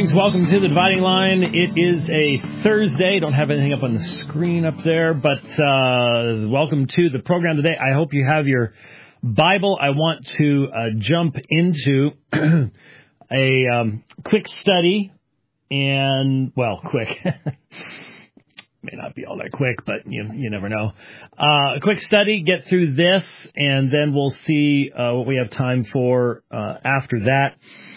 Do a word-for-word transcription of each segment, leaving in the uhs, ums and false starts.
Greetings. Welcome to the Dividing Line. It is a Thursday. Don't have anything up on the screen up there, but uh, welcome to the program today. I hope you have your Bible. I want to uh, jump into a um, quick study and, well, quick. May not be all that quick, but you you never know. Uh, a quick study, get through this, and then we'll see uh, what we have time for uh, after that.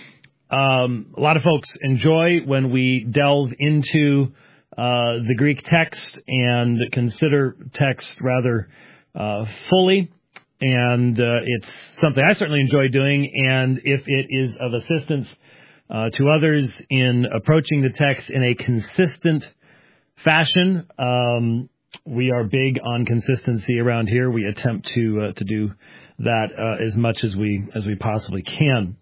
Um, a lot of folks enjoy when we delve into uh, the Greek text and consider text rather uh, fully, and uh, it's something I certainly enjoy doing, and if it is of assistance uh, to others in approaching the text in a consistent fashion, um, we are big on consistency around here. We attempt to uh, to do that uh, as much as we as we possibly can.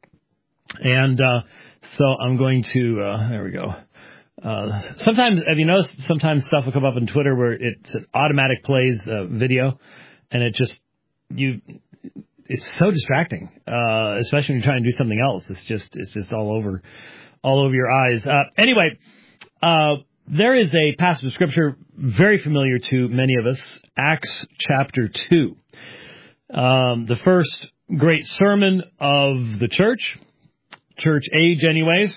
And uh, so I'm going to, uh, there we go. Uh, sometimes, have you noticed, sometimes stuff will come up on Twitter where it's an automatic plays uh, video, and it just, you, it's so distracting, uh, especially when you're trying to do something else. It's just, it's just all over, all over your eyes. Uh, anyway, uh, there is a passage of Scripture very familiar to many of us, Acts chapter two. Um, the first great sermon of the church. Church age anyways,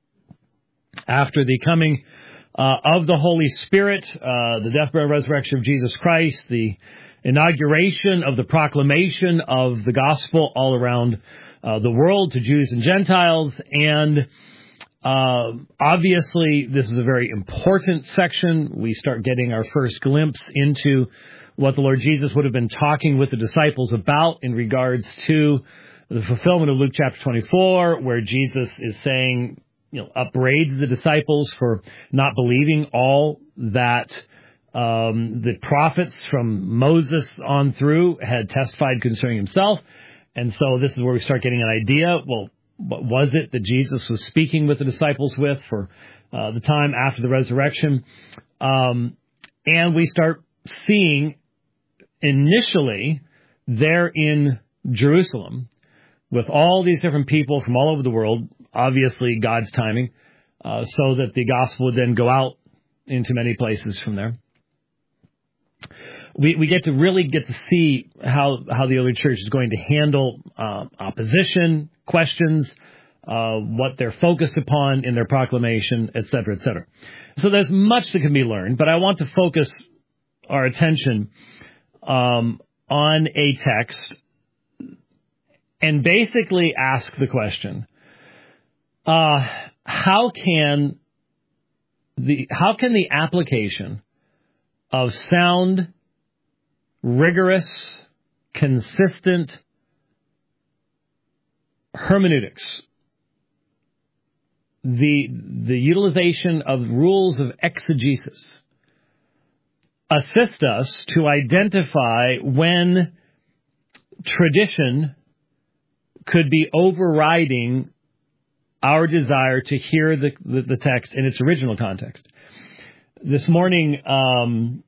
after the coming uh, of the Holy Spirit, uh, the death, burial, resurrection of Jesus Christ, the inauguration of the proclamation of the gospel all around uh, the world to Jews and Gentiles, and uh, obviously this is a very important section. We start getting our first glimpse into what the Lord Jesus would have been talking with the disciples about in regards to the fulfillment of Luke chapter twenty-four, where Jesus is saying, you know, upbraids the disciples for not believing all that um, the prophets from Moses on through had testified concerning himself. And so this is where we start getting an idea. Well, what was it that Jesus was speaking with the disciples with for uh, the time after the resurrection? Um, and we start seeing initially there in Jerusalem, with all these different people from all over the world, obviously God's timing, uh, so that the gospel would then go out into many places from there. We we get to really get to see how, how the early church is going to handle uh, opposition, questions, uh, what they're focused upon in their proclamation, et cetera, et cetera. So there's much that can be learned, but I want to focus our attention um, on a text and basically ask the question, uh, how can the how can the application of sound, rigorous, consistent hermeneutics, the the utilization of rules of exegesis, assist us to identify when tradition could be overriding our desire to hear the, the, the text in its original context. This morning, um,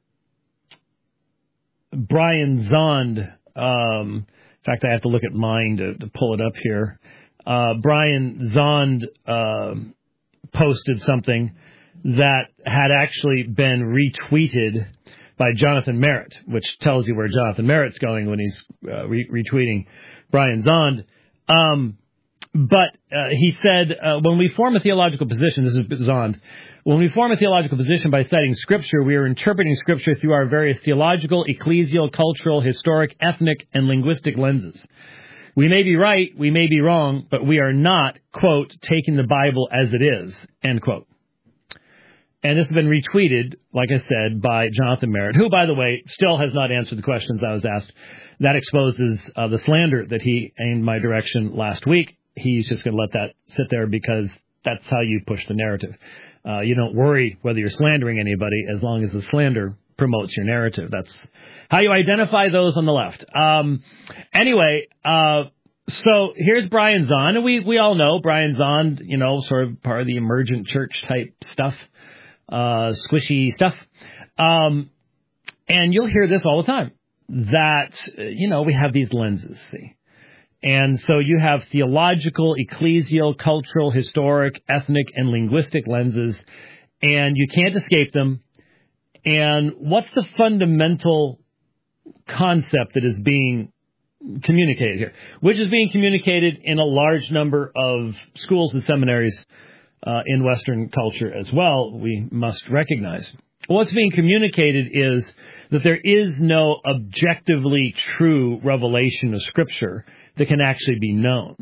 Brian Zond, um, in fact, I have to look at mine to, to pull it up here. Uh, Brian Zond uh, posted something that had actually been retweeted by Jonathan Merritt, which tells you where Jonathan Merritt's going when he's uh, re- retweeting Brian Zond. Um, but uh, he said, uh, when we form a theological position, this is Zond, when we form a theological position by citing Scripture, we are interpreting Scripture through our various theological, ecclesial, cultural, historic, ethnic, and linguistic lenses. We may be right, we may be wrong, but we are not, quote, taking the Bible as it is, end quote. And this has been retweeted, like I said, by Jonathan Merritt, who, by the way, still has not answered the questions I was asked. That exposes uh, the slander that he aimed my direction last week. He's just going to let that sit there because that's how you push the narrative. Uh, you don't worry whether you're slandering anybody as long as the slander promotes your narrative. That's how you identify those on the left. Um, anyway, uh, so here's Brian Zond. And we, we all know Brian Zond, you know, sort of part of the emergent church type stuff, uh, squishy stuff. Um, and you'll hear this all the time. That, you know, we have these lenses, see. And so you have theological, ecclesial, cultural, historic, ethnic, and linguistic lenses, and you can't escape them. And what's the fundamental concept that is being communicated here? Which is being communicated in a large number of schools and seminaries uh, in Western culture as well, we must recognize. What's being communicated is that there is no objectively true revelation of Scripture that can actually be known.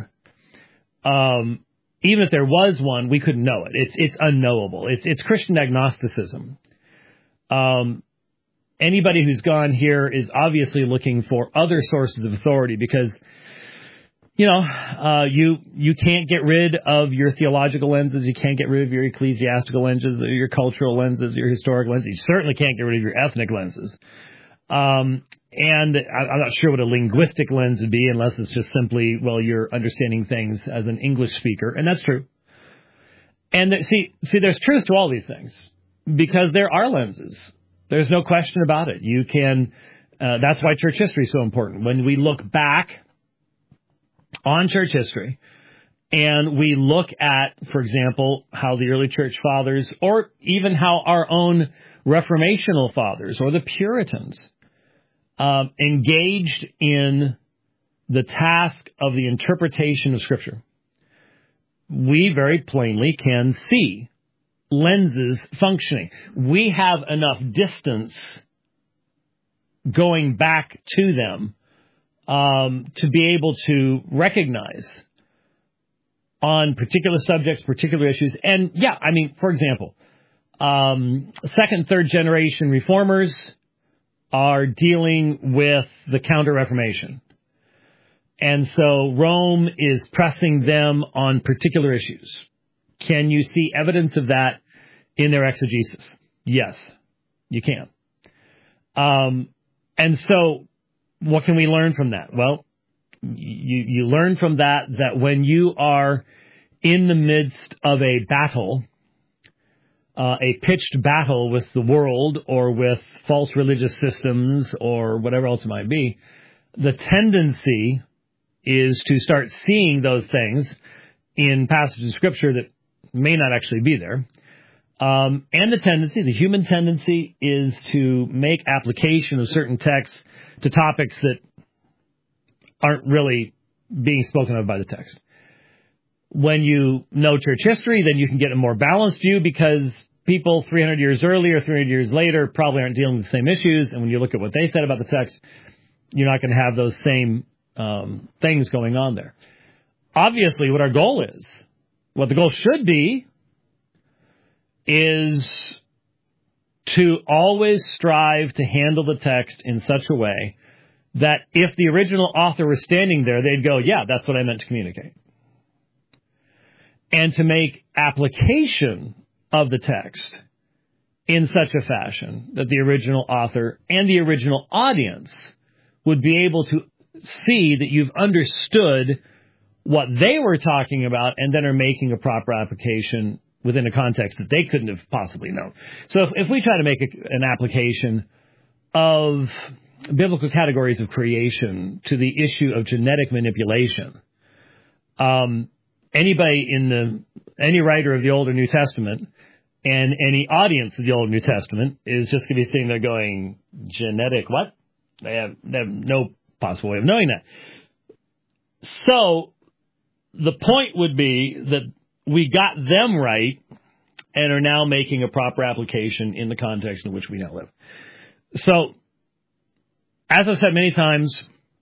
Um, even if there was one, we couldn't know it. It's it's unknowable. It's it's Christian agnosticism. Um, anybody who's gone here is obviously looking for other sources of authority because, you know, uh, you you can't get rid of your theological lenses. You can't get rid of your ecclesiastical lenses, or your cultural lenses, your historic lenses. You certainly can't get rid of your ethnic lenses. Um, and I, I'm not sure what a linguistic lens would be unless it's just simply, well, you're understanding things as an English speaker, and that's true. And th- see, see, there's truth to all these things because there are lenses. There's no question about it. You can. Uh, that's why church history is so important. When we look back on church history, and we look at, for example, how the early church fathers, or even how our own Reformational fathers or the Puritans um, engaged in the task of the interpretation of Scripture, we very plainly can see lenses functioning. We have enough distance going back to them Um, to be able to recognize on particular subjects, particular issues. And yeah, I mean, for example, um, second, third generation reformers are dealing with the Counter-Reformation. And so Rome is pressing them on particular issues. Can you see evidence of that in their exegesis? Yes, you can. Um, and so what can we learn from that? Well, you, you learn from that that when you are in the midst of a battle, uh, a pitched battle with the world or with false religious systems or whatever else it might be, the tendency is to start seeing those things in passages of Scripture that may not actually be there. Um, and the tendency, the human tendency, is to make application of certain texts to topics that aren't really being spoken of by the text. When you know church history, then you can get a more balanced view because people three hundred years earlier, three hundred years later probably aren't dealing with the same issues. And when you look at what they said about the text, you're not going to have those same um, things going on there. Obviously, what our goal is, what the goal should be, is to always strive to handle the text in such a way that if the original author was standing there, they'd go, yeah, that's what I meant to communicate. And to make application of the text in such a fashion that the original author and the original audience would be able to see that you've understood what they were talking about and then are making a proper application within a context that they couldn't have possibly known. So if, if we try to make a, an application of biblical categories of creation to the issue of genetic manipulation, um, anybody in the, any writer of the Old or New Testament and any audience of the Old or New Testament is just going to be sitting there going, genetic what? They have, they have no possible way of knowing that. So the point would be that we got them right and are now making a proper application in the context in which we now live. So, as I've said many times,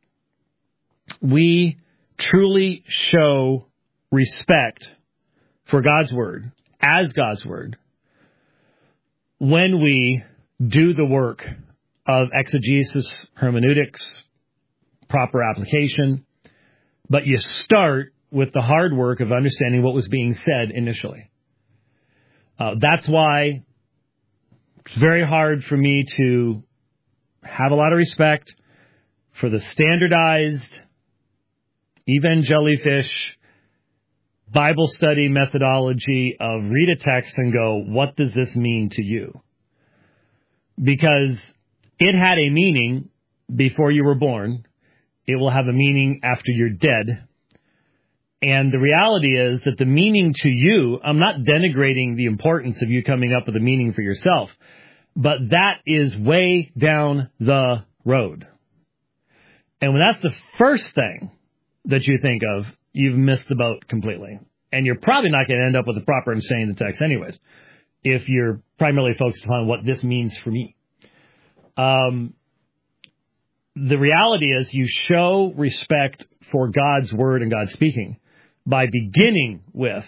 we truly show respect for God's Word as God's Word when we do the work of exegesis, hermeneutics, proper application, but you start with the hard work of understanding what was being said initially. Uh, that's why it's very hard for me to have a lot of respect for the standardized evangelifish Bible study methodology of read a text and go, what does this mean to you? Because it had a meaning before you were born. It will have a meaning after you're dead. And the reality is that the meaning to you, I'm not denigrating the importance of you coming up with a meaning for yourself, but that is way down the road. And when that's the first thing that you think of, you've missed the boat completely. And you're probably not going to end up with a proper understanding of the text anyways, if you're primarily focused upon what this means for me. Um, the reality is you show respect for God's word and God's speaking by beginning with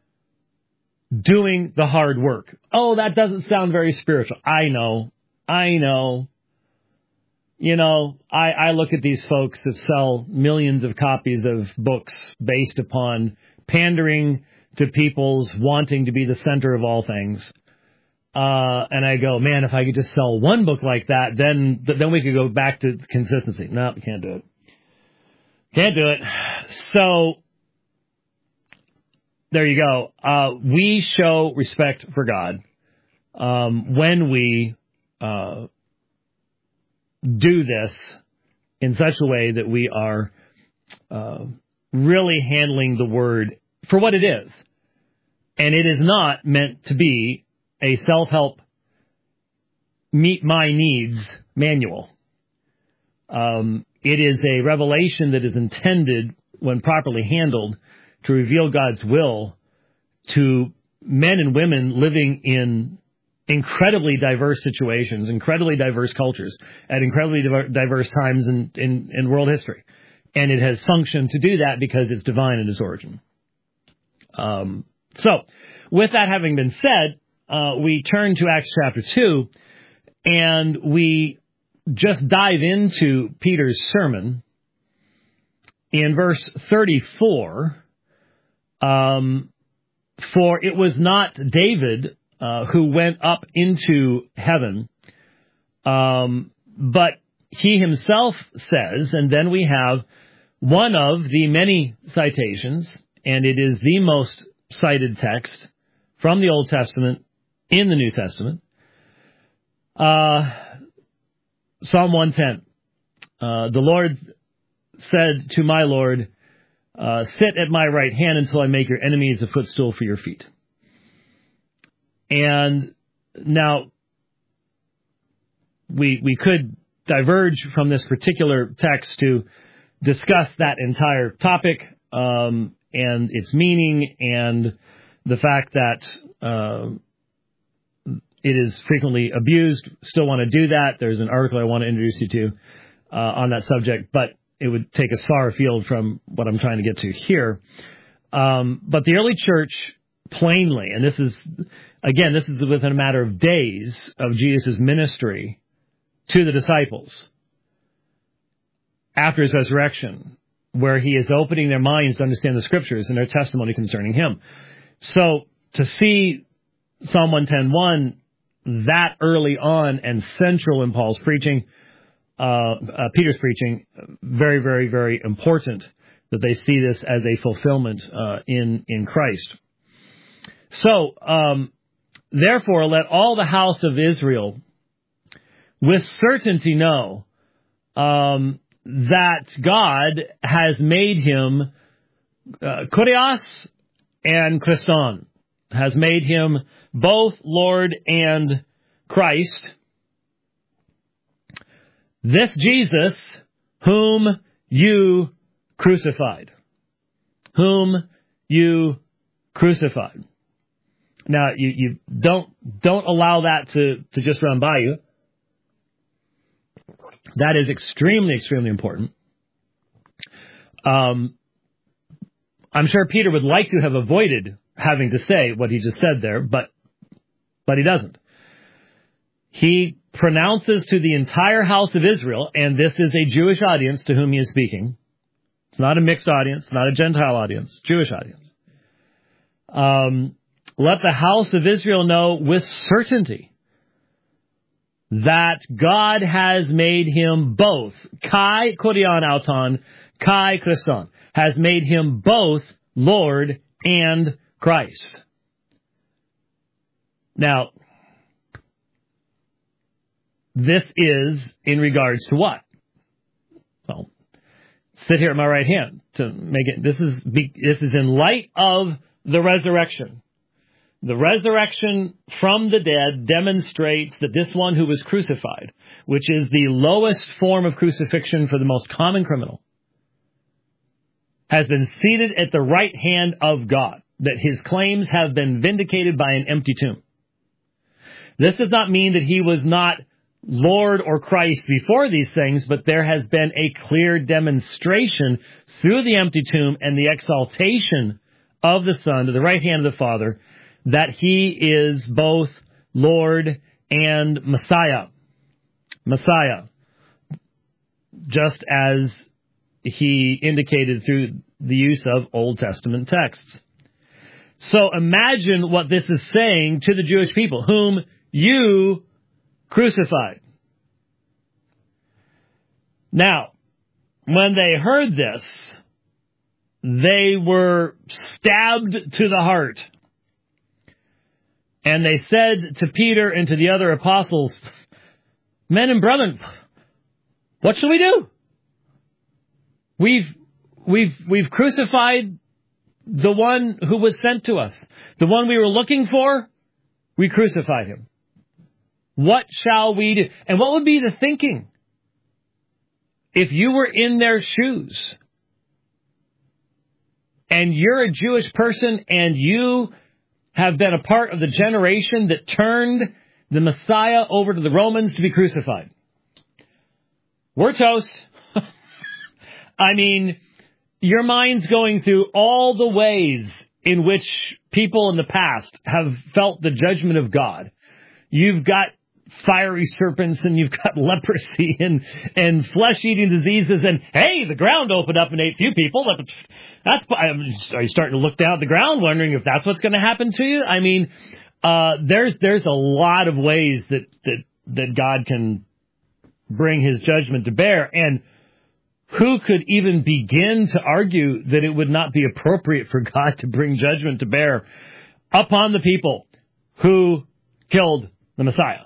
doing the hard work. Oh, that doesn't sound very spiritual. I know. I know. You know, I, I look at these folks that sell millions of copies of books based upon pandering to people's wanting to be the center of all things. Uh, and I go, man, if I could just sell one book like that, then then we could go back to consistency. No, we can't do it. Can't do it. So there you go. Uh, we show respect for God um, when we uh, do this in such a way that we are uh, really handling the word for what it is. And it is not meant to be a self-help, meet my needs manual. Um, it is a revelation that is intended, when properly handled, to reveal God's will to men and women living in incredibly diverse situations, incredibly diverse cultures, at incredibly diverse times in, in, in world history. And it has functioned to do that because it's divine in its origin. Um, so, with that having been said, uh, we turn to Acts chapter two, and we just dive into Peter's sermon in verse thirty-four. Um, for it was not David uh, who went up into heaven, um, but he himself says, and then we have one of the many citations, and it is the most cited text from the Old Testament in the New Testament, uh, Psalm one ten. Uh, the Lord said to my Lord, uh, sit at my right hand until I make your enemies a footstool for your feet. And now, we we could diverge from this particular text to discuss that entire topic, um, and its meaning, and the fact that uh, it is frequently abused. Still want to do that. There's an article I want to introduce you to uh, on that subject, but it would take us far afield from what I'm trying to get to here. Um, but the early church plainly, and this is, again, this is within a matter of days of Jesus' ministry to the disciples after his resurrection, where he is opening their minds to understand the scriptures and their testimony concerning him. So to see Psalm one ten one that early on and central in Paul's preaching, uh, uh, Peter's preaching, very, very, very important that they see this as a fulfillment uh, in in Christ. So, um, therefore, let all the house of Israel with certainty know um, that God has made him uh, Kurios and Christon, has made him both Lord and Christ. This Jesus whom you crucified. Whom you crucified. Now, you, you don't don't allow that to, to just run by you. That is extremely, extremely important. Um, I'm sure Peter would like to have avoided having to say what he just said there, but but he doesn't. He pronounces to the entire house of Israel, and this is a Jewish audience to whom he is speaking. It's not a mixed audience, not a Gentile audience, Jewish audience. Um, let the house of Israel know with certainty that God has made him both, Kai Kodion Auton, Kai Christon, has made him both Lord and Christ. Now, this is in regards to what? Well, sit here at my right hand to make it. This is this is in light of the resurrection. The resurrection from the dead demonstrates that this one who was crucified, which is the lowest form of crucifixion for the most common criminal, has been seated at the right hand of God, that his claims have been vindicated by an empty tomb. This does not mean that he was not Lord or Christ before these things, but there has been a clear demonstration through the empty tomb and the exaltation of the Son to the right hand of the Father that he is both Lord and Messiah. Messiah. Just as he indicated through the use of Old Testament texts. So imagine what this is saying to the Jewish people, whom you crucified. Now, when they heard this, they were stabbed to the heart. And they said to Peter and to the other apostles, men and brethren, what shall we do? We've, we've, we've crucified the one who was sent to us. The one we were looking for, we crucified him. What shall we do? And what would be the thinking if you were in their shoes and you're a Jewish person and you have been a part of the generation that turned the Messiah over to the Romans to be crucified? We're toast. I mean, your mind's going through all the ways in which people in the past have felt the judgment of God. You've got fiery serpents and you've got leprosy and, and flesh-eating diseases and, hey, the ground opened up and ate few people. That's, are you starting to look down at the ground wondering if that's what's going to happen to you? I mean, uh, there's, there's a lot of ways that, that, that God can bring his judgment to bear. And who could even begin to argue that it would not be appropriate for God to bring judgment to bear upon the people who killed the Messiah?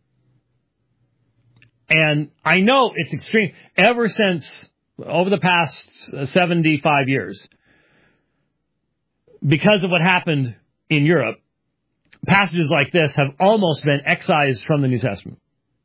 And I know it's extreme. Ever since, over the past seventy-five years, because of what happened in Europe, passages like this have almost been excised from the New Testament.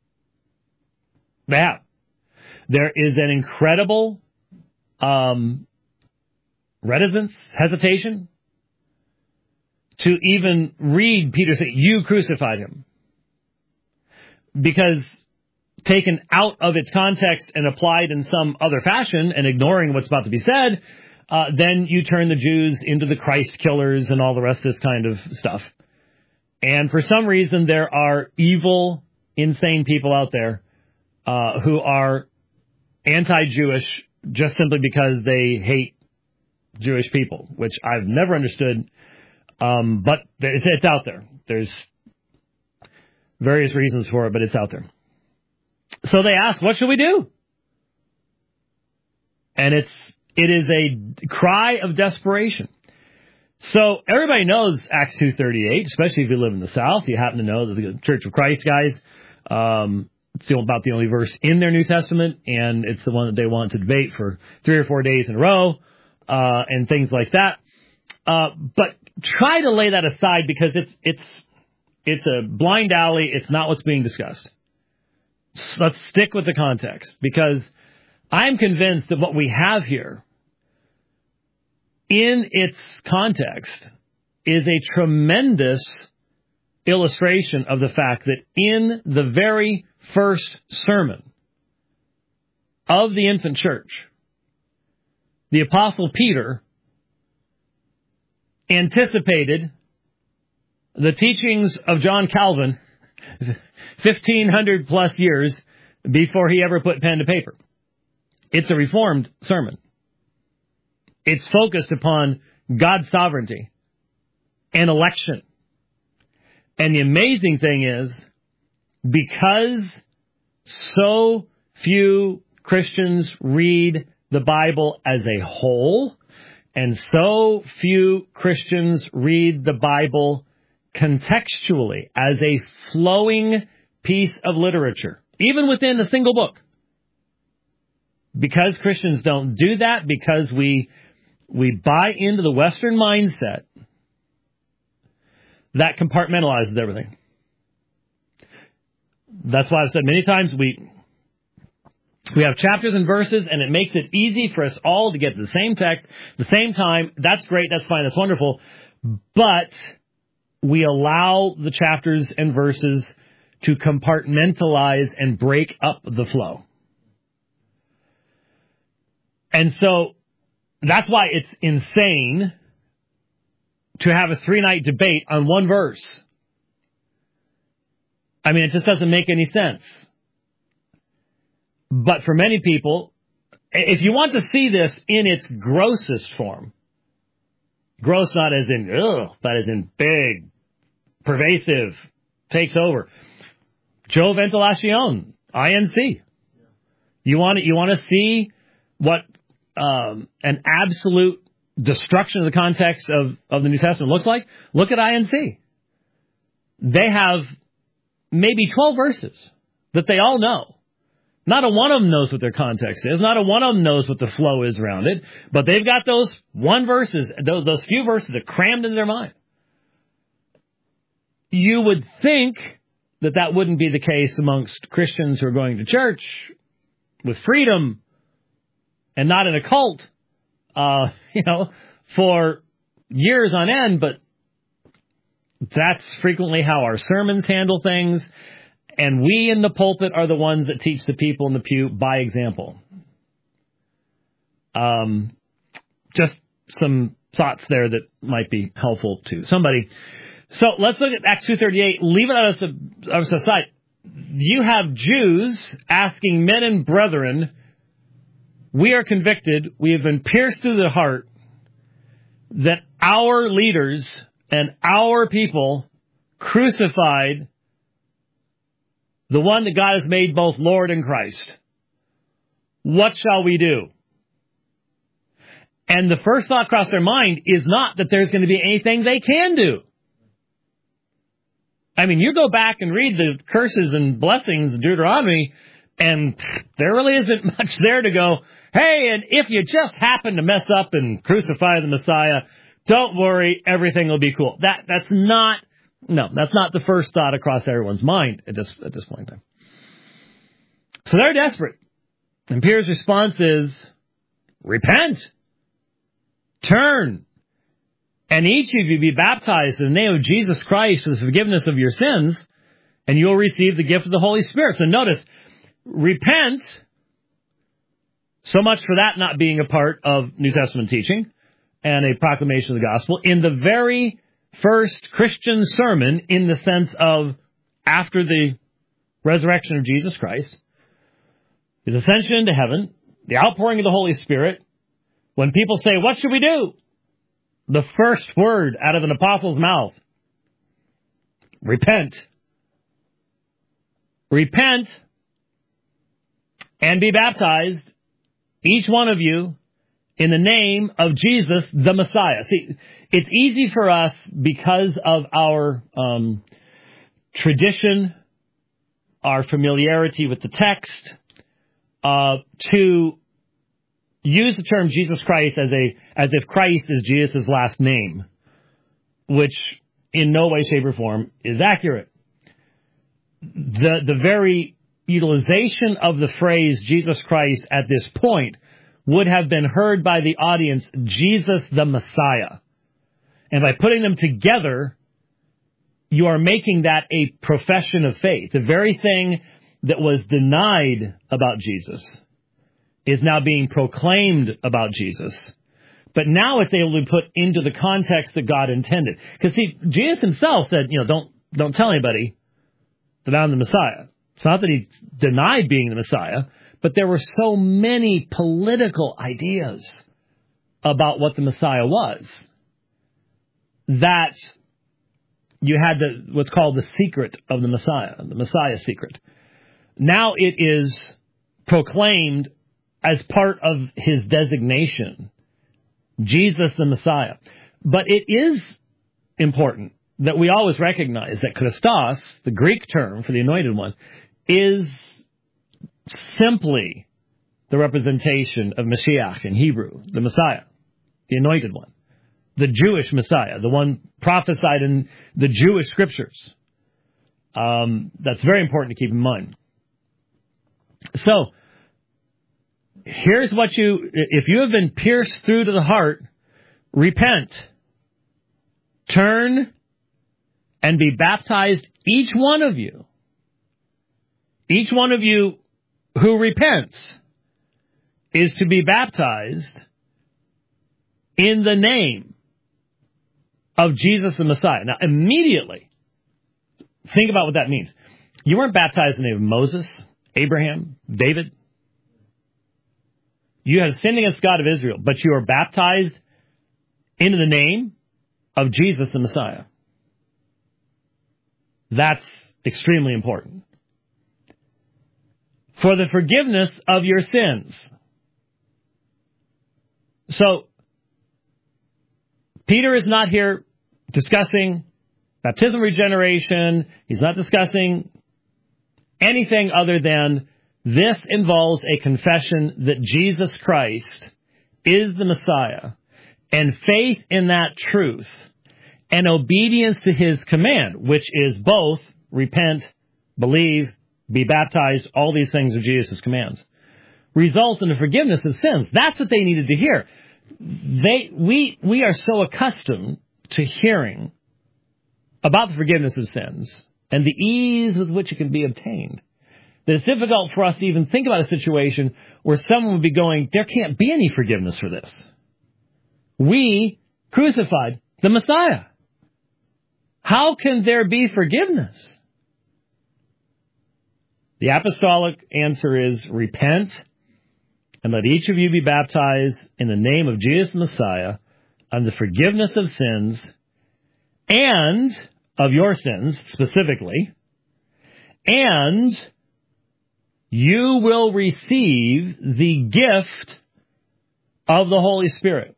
They have. There is an incredible um, reticence, hesitation, to even read Peter say, you crucified him. Because taken out of its context and applied in some other fashion and ignoring what's about to be said, uh, then you turn the Jews into the Christ killers and all the rest of this kind of stuff. And for some reason, there are evil, insane people out there uh, who are anti-Jewish just simply because they hate Jewish people, which I've never understood, um, but it's, it's out there. There's various reasons for it, but it's out there. So they ask, what should we do? And it's, it is a cry of desperation. So everybody knows Acts two thirty-eight, especially if you live in the South. You happen to know that the Church of Christ guys, um, it's about the only verse in their New Testament, and it's the one that they want to debate for three or four days in a row, uh, and things like that. Uh, but try to lay that aside because it's, it's, it's a blind alley. It's not what's being discussed. Let's stick with the context, because I'm convinced that what we have here in its context is a tremendous illustration of the fact that in the very first sermon of the infant church, the Apostle Peter anticipated the teachings of John Calvin fifteen hundred plus years before he ever put pen to paper. It's a Reformed sermon. It's focused upon God's sovereignty and election. And the amazing thing is, because so few Christians read the Bible as a whole, and so few Christians read the Bible contextually as a flowing piece of literature, even within a single book, because Christians don't do that, because we we buy into the Western mindset that compartmentalizes everything. That's why I've said many times we we have chapters and verses, and it makes it easy for us all to get to the same text, the same time. That's great. That's fine. That's wonderful. But we allow the chapters and verses to compartmentalize and break up the flow. And so that's why it's insane to have a three-night debate on one verse. I mean, it just doesn't make any sense. But for many people, if you want to see this in its grossest form, gross not as in, ugh, but as in big, pervasive, takes over. Joe Ventilacion, I N C. You want to, you want to see what um, an absolute destruction of the context of, of the New Testament looks like? Look at I N C. They have maybe twelve verses that they all know. Not a one of them knows what their context is. Not a one of them knows what the flow is around it. But they've got those one verses, those, those few verses that crammed into their mind. You would think that that wouldn't be the case amongst Christians who are going to church with freedom and not in a cult, uh, you know, for years on end. But that's frequently how our sermons handle things. And we in the pulpit are the ones that teach the people in the pew by example. Um, just some thoughts there that might be helpful to somebody. So let's look at Acts two thirty-eight. Leave it out of the side. You have Jews asking men and brethren, we are convicted, we have been pierced through the heart, that our leaders and our people crucified the one that God has made both Lord and Christ. What shall we do? And the first thought across their mind is not that there's going to be anything they can do. I mean, you go back and read the curses and blessings in Deuteronomy, and there really isn't much there to go, hey, and if you just happen to mess up and crucify the Messiah, don't worry, everything will be cool. That That's not No, that's not the first thought across everyone's mind at this at this point in time. So they're desperate. And Peter's response is, repent, turn, and each of you be baptized in the name of Jesus Christ for the forgiveness of your sins, and you'll receive the gift of the Holy Spirit. So notice, repent, so much for that not being a part of New Testament teaching and a proclamation of the gospel. In the very first Christian sermon, in the sense of after the resurrection of Jesus Christ, his ascension into heaven, the outpouring of the Holy Spirit, when people say, what should we do? The first word out of an apostle's mouth, repent. Repent and be baptized, each one of you, in the name of Jesus, the Messiah. See, it's easy for us, because of our um, tradition, our familiarity with the text, uh, to use the term Jesus Christ as a as if Christ is Jesus' last name, which in no way, shape, or form is accurate. The the very utilization of the phrase Jesus Christ at this point would have been heard by the audience, Jesus the Messiah. And by putting them together, you are making that a profession of faith. The very thing that was denied about Jesus is now being proclaimed about Jesus. But now it's able to be put into the context that God intended. Because see, Jesus himself said, you know, don't don't tell anybody that I'm the Messiah. It's not that he denied being the Messiah, but there were so many political ideas about what the Messiah was that you had the what's called the secret of the Messiah, the Messiah secret. Now it is proclaimed as part of his designation, Jesus the Messiah. But it is important that we always recognize that Christos, the Greek term for the anointed one, is simply the representation of Mashiach in Hebrew, the Messiah, the anointed one, the Jewish Messiah, the one prophesied in the Jewish scriptures. Um, that's very important to keep in mind. So, here's what you, if you have been pierced through to the heart, repent, turn, and be baptized, each one of you. Each one of you who repents is to be baptized in the name of Jesus the Messiah. Now, immediately, think about what that means. You weren't baptized in the name of Moses, Abraham, David. You have sinned against God of Israel, but you are baptized into the name of Jesus the Messiah. That's extremely important. For the forgiveness of your sins. So, Peter is not here discussing baptismal regeneration. He's not discussing anything other than this involves a confession that Jesus Christ is the Messiah, and faith in that truth, and obedience to his command, which is both repent, believe, be baptized, all these things are Jesus' commands, results in the forgiveness of sins. That's what they needed to hear. They, we, we are so accustomed to hearing about the forgiveness of sins and the ease with which it can be obtained that it's difficult for us to even think about a situation where someone would be going, there can't be any forgiveness for this. We crucified the Messiah. How can there be forgiveness? The apostolic answer is repent and let each of you be baptized in the name of Jesus the Messiah unto forgiveness of sins and of your sins specifically, and you will receive the gift of the Holy Spirit.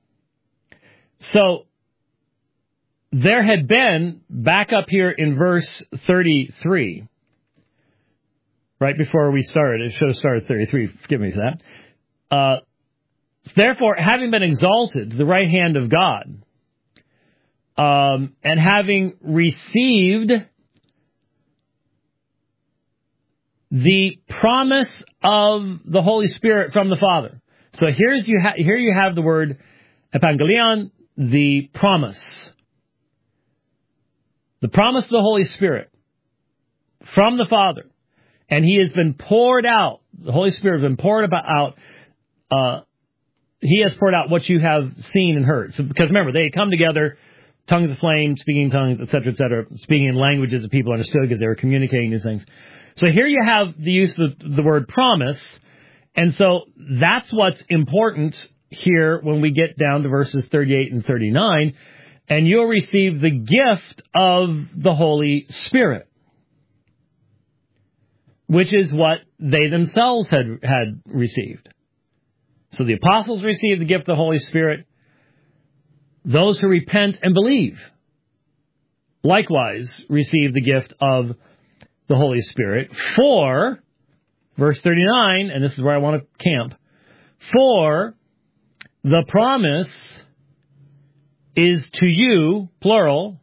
So, there had been, back up here in verse thirty-three, right before we started, it should have started thirty-three, forgive me for that. Uh, therefore, having been exalted to the right hand of God, um, and having received the promise of the Holy Spirit from the Father. So here's you ha- here you have the word epangelion, the promise. The promise of the Holy Spirit from the Father. And he has been poured out. The Holy Spirit has been poured about out. Uh, he has poured out what you have seen and heard. So, because remember, they had come together, tongues of flame, speaking tongues, et cetera, et cetera, speaking in languages that people understood because they were communicating these things. So here you have the use of the word promise. And so that's what's important here when we get down to verses thirty-eight and thirty-nine. And you'll receive the gift of the Holy Spirit, which is what they themselves had, had received. So the apostles received the gift of the Holy Spirit. Those who repent and believe likewise receive the gift of the Holy Spirit. For, verse thirty-nine, and this is where I want to camp, for the promise is to you, plural,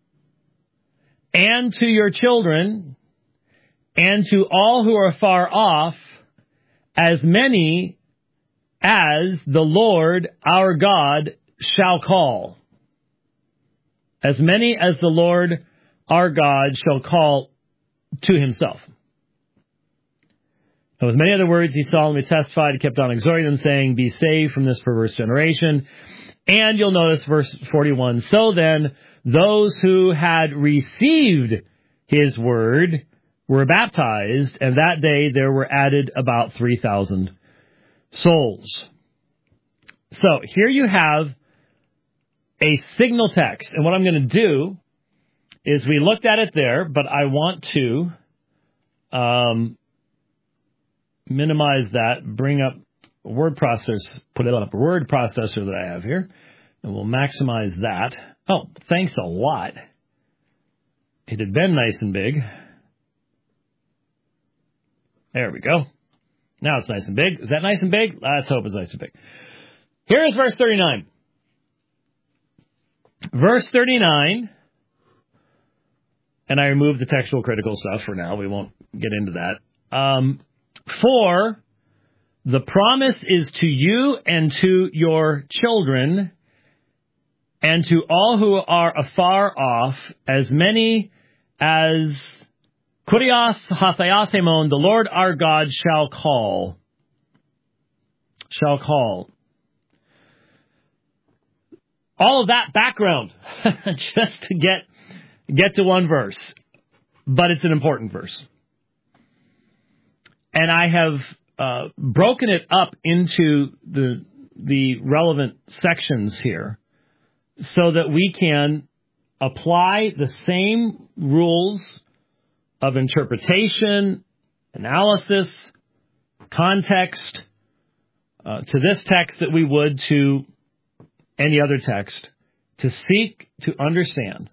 and to your children, and to all who are far off, as many as the Lord our God shall call. As many as the Lord our God shall call to himself. And with many other words, he solemnly testified, he kept on exhorting them, saying, be saved from this perverse generation. And you'll notice verse forty-one, so then, those who had received his word were baptized, and that day there were added about three thousand souls. So, here you have a signal text. And what I'm going to do is we looked at it there, but I want to um, minimize that, bring up a word processor, put it up a word processor that I have here, and we'll maximize that. Oh, thanks a lot. It had been nice and big. There we go. Now it's nice and big. Is that nice and big? Let's hope it's nice and big. Here is verse thirty-nine. Verse thirty-nine, and I removed the textual critical stuff for now. We won't get into that. Um, for the promise is to you and to your children and to all who are afar off, as many as Kurios Hathayasemon, the Lord our God, shall call. Shall call. All of that background, just to get get to one verse. But it's an important verse. And I have uh, broken it up into the the relevant sections here so that we can apply the same rules of interpretation, analysis, context uh, to this text that we would to any other text, to seek to understand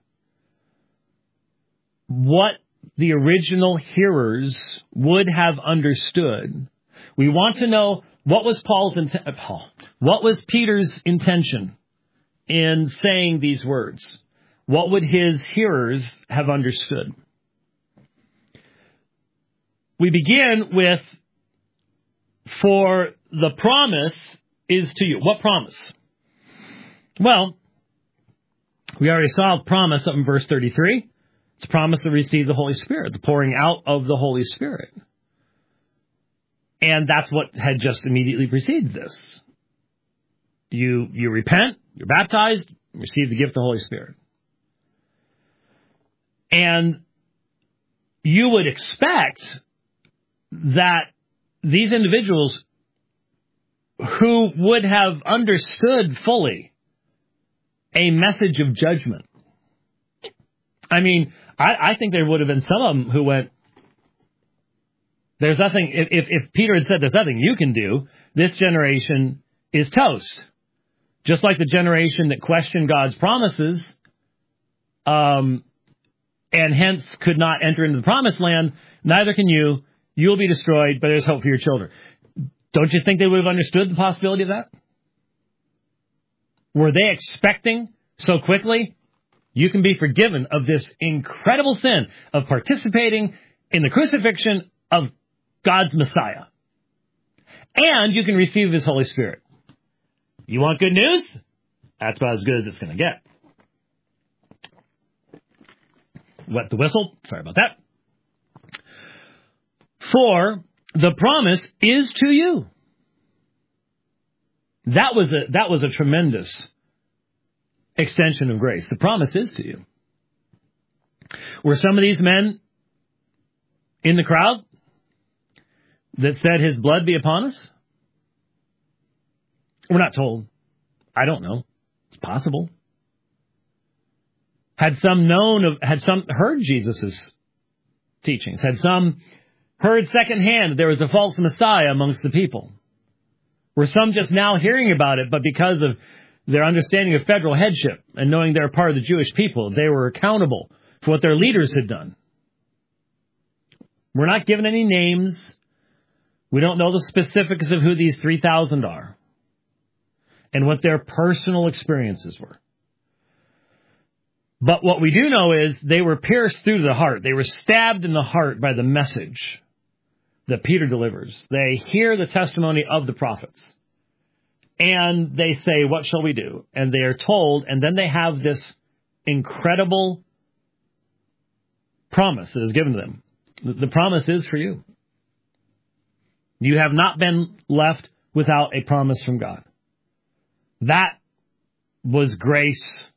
what the original hearers would have understood. We want to know what was Paul's intent, Paul, what was Peter's intention in saying these words? What would his hearers have understood? We begin with, for the promise is to you. What promise? Well, we already saw a promise up in verse thirty-three. It's a promise to receive the Holy Spirit, the pouring out of the Holy Spirit. And that's what had just immediately preceded this. You, you repent, you're baptized, receive the gift of the Holy Spirit. And you would expect that these individuals who would have understood fully a message of judgment. I mean, I, I think there would have been some of them who went, there's nothing, if, if, if Peter had said there's nothing you can do, this generation is toast. Just like the generation that questioned God's promises, um, and hence could not enter into the promised land, neither can you. You'll be destroyed, but there's hope for your children. Don't you think they would have understood the possibility of that? Were they expecting so quickly? You can be forgiven of this incredible sin of participating in the crucifixion of God's Messiah. And you can receive His Holy Spirit. You want good news? That's about as good as it's going to get. Wet the whistle. Sorry about that. For the promise is to you. That was a, that was a tremendous extension of grace. The promise is to you. Were some of these men in the crowd that said His blood be upon us? We're not told. I don't know. It's possible. Had some known of, had some heard Jesus' teachings? Had some heard secondhand that there was a false Messiah amongst the people? Were some just now hearing about it, but because of their understanding of federal headship and knowing they're part of the Jewish people, they were accountable for what their leaders had done? We're not given any names. We don't know the specifics of who these three thousand are and what their personal experiences were. But what we do know is they were pierced through the heart. They were stabbed in the heart by the message that Peter delivers. They hear the testimony of the prophets. And they say, what shall we do? And they are told, and then they have this incredible promise that is given to them. The promise is for you. You have not been left without a promise from God. That was grace.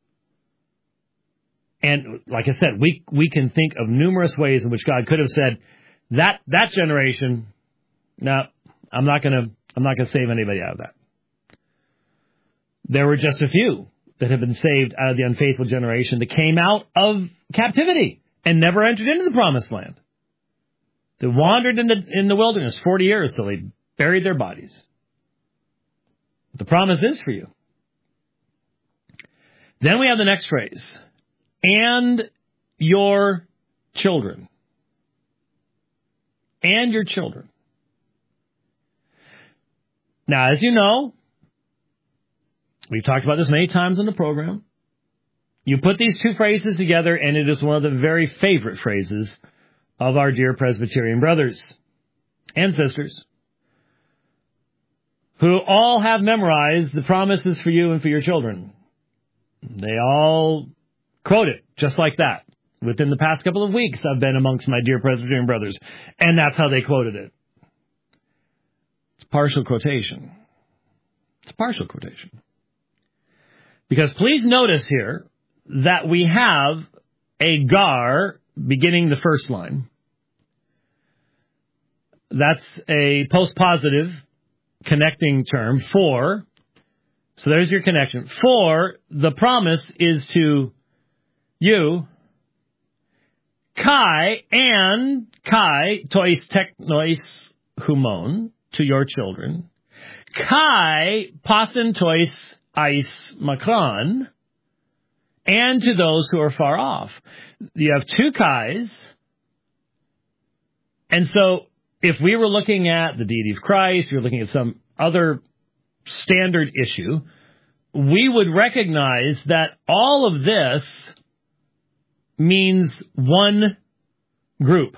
And like I said, we we can think of numerous ways in which God could have said, that that generation, no, I'm not gonna I'm not gonna save anybody out of that. There were just a few that have been saved out of the unfaithful generation that came out of captivity and never entered into the promised land. They wandered in the in the wilderness forty years till they buried their bodies. But the promise is for you. Then we have the next phrase. And your children. And your children. Now, as you know, we've talked about this many times on the program. You put these two phrases together, and it is one of the very favorite phrases of our dear Presbyterian brothers and sisters, who all have memorized the promises for you and for your children. They all quote it just like that. Within the past couple of weeks, I've been amongst my dear Presbyterian brothers, and that's how they quoted it. It's partial quotation. It's partial quotation. Because please notice here that we have a gar beginning the first line. That's a postpositive connecting term, for. So there's your connection. For, the promise is to you, kai, and kai, tois teknois humon, to your children. Kai, pasen tois ais makron, and to those who are far off. You have two kais, and so if we were looking at the deity of Christ, you're looking at some other standard issue, we would recognize that all of this means one group.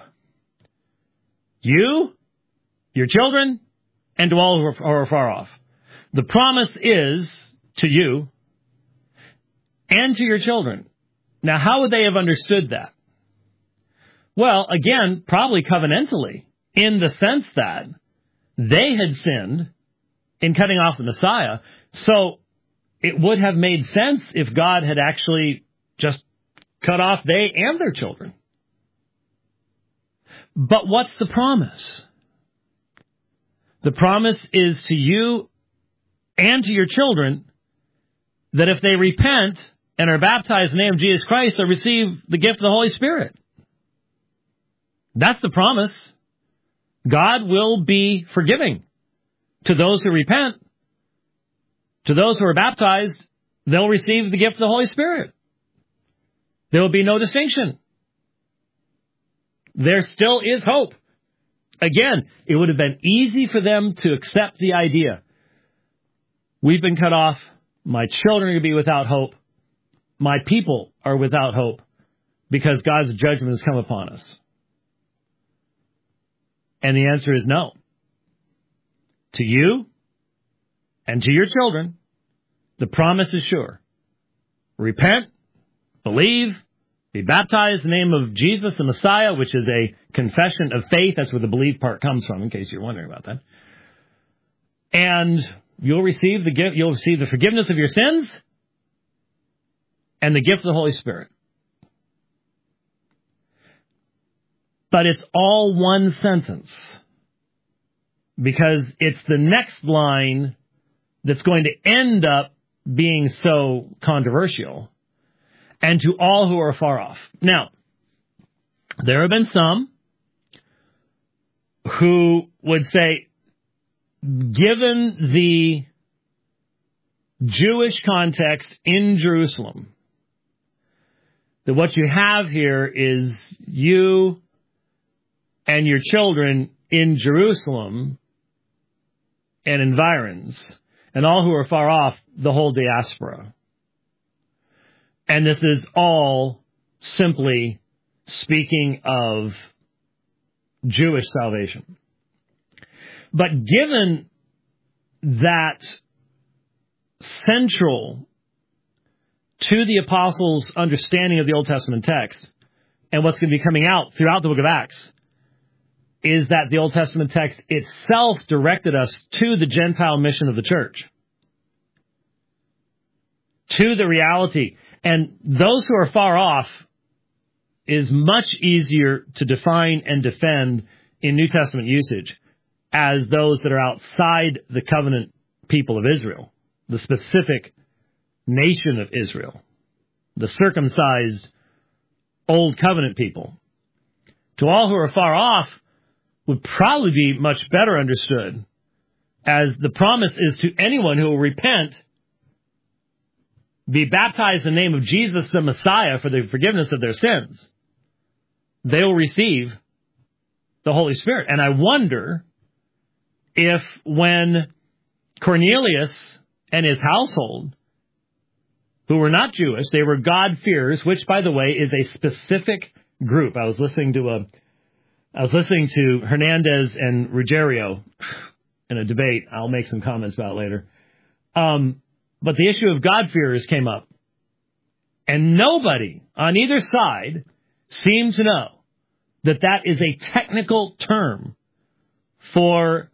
You, your children, and to all who are, who are far off. The promise is to you and to your children. Now, how would they have understood that? Well, again, probably covenantally, in the sense that they had sinned in cutting off the Messiah. So it would have made sense if God had actually just cut off they and their children. But what's the promise? The promise is to you and to your children that if they repent and are baptized in the name of Jesus Christ, they'll receive the gift of the Holy Spirit. That's the promise. God will be forgiving to those who repent. To those who are baptized, they'll receive the gift of the Holy Spirit. There will be no distinction. There still is hope. Again, it would have been easy for them to accept the idea. We've been cut off. My children are going to be without hope. My people are without hope because God's judgment has come upon us. And the answer is no. To you and to your children, the promise is sure. Repent, believe, be baptized in the name of Jesus the Messiah, which is a confession of faith. That's where the believe part comes from, in case you're wondering about that. And you'll receive the gift, you'll receive the forgiveness of your sins and the gift of the Holy Spirit. But it's all one sentence, because it's the next line that's going to end up being so controversial. And to all who are far off. Now, there have been some who would say, given the Jewish context in Jerusalem, that what you have here is you and your children in Jerusalem and environs, and all who are far off, the whole diaspora. And this is all simply speaking of Jewish salvation. But given that central to the apostles' understanding of the Old Testament text, and what's going to be coming out throughout the book of Acts, is that the Old Testament text itself directed us to the Gentile mission of the church, to the reality. And those who are far off is much easier to define and defend in New Testament usage as those that are outside the covenant people of Israel, the specific nation of Israel, the circumcised old covenant people. To all who are far off would probably be much better understood as the promise is to anyone who will repent, be baptized in the name of Jesus the Messiah for the forgiveness of their sins, they will receive the Holy Spirit. And I wonder if when Cornelius and his household, who were not Jewish, they were God-fearers, which, by the way, is a specific group. I was listening to a, I was listening to Hernandez and Ruggiero in a debate. I'll make some comments about it later. Um, but the issue of God-fearers came up. And nobody on either side seemed to know that that is a technical term for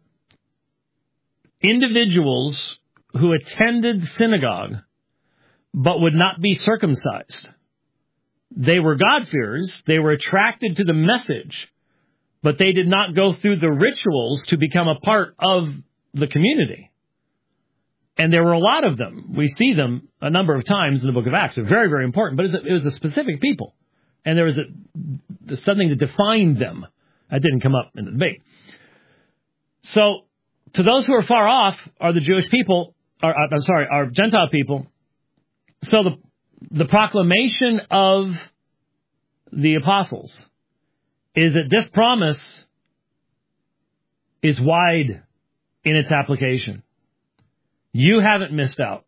individuals who attended synagogue but would not be circumcised. They were God-fearers. They were attracted to the message, but they did not go through the rituals to become a part of the community. And there were a lot of them. We see them a number of times in the book of Acts. They're very, very important, but it was a, it was a specific people. And there was a, something that defined them. That didn't come up in the debate. So, to those who are far off are the Jewish people, or, I'm sorry, are Gentile people. So the the proclamation of the apostles is that this promise is wide in its application. You haven't missed out.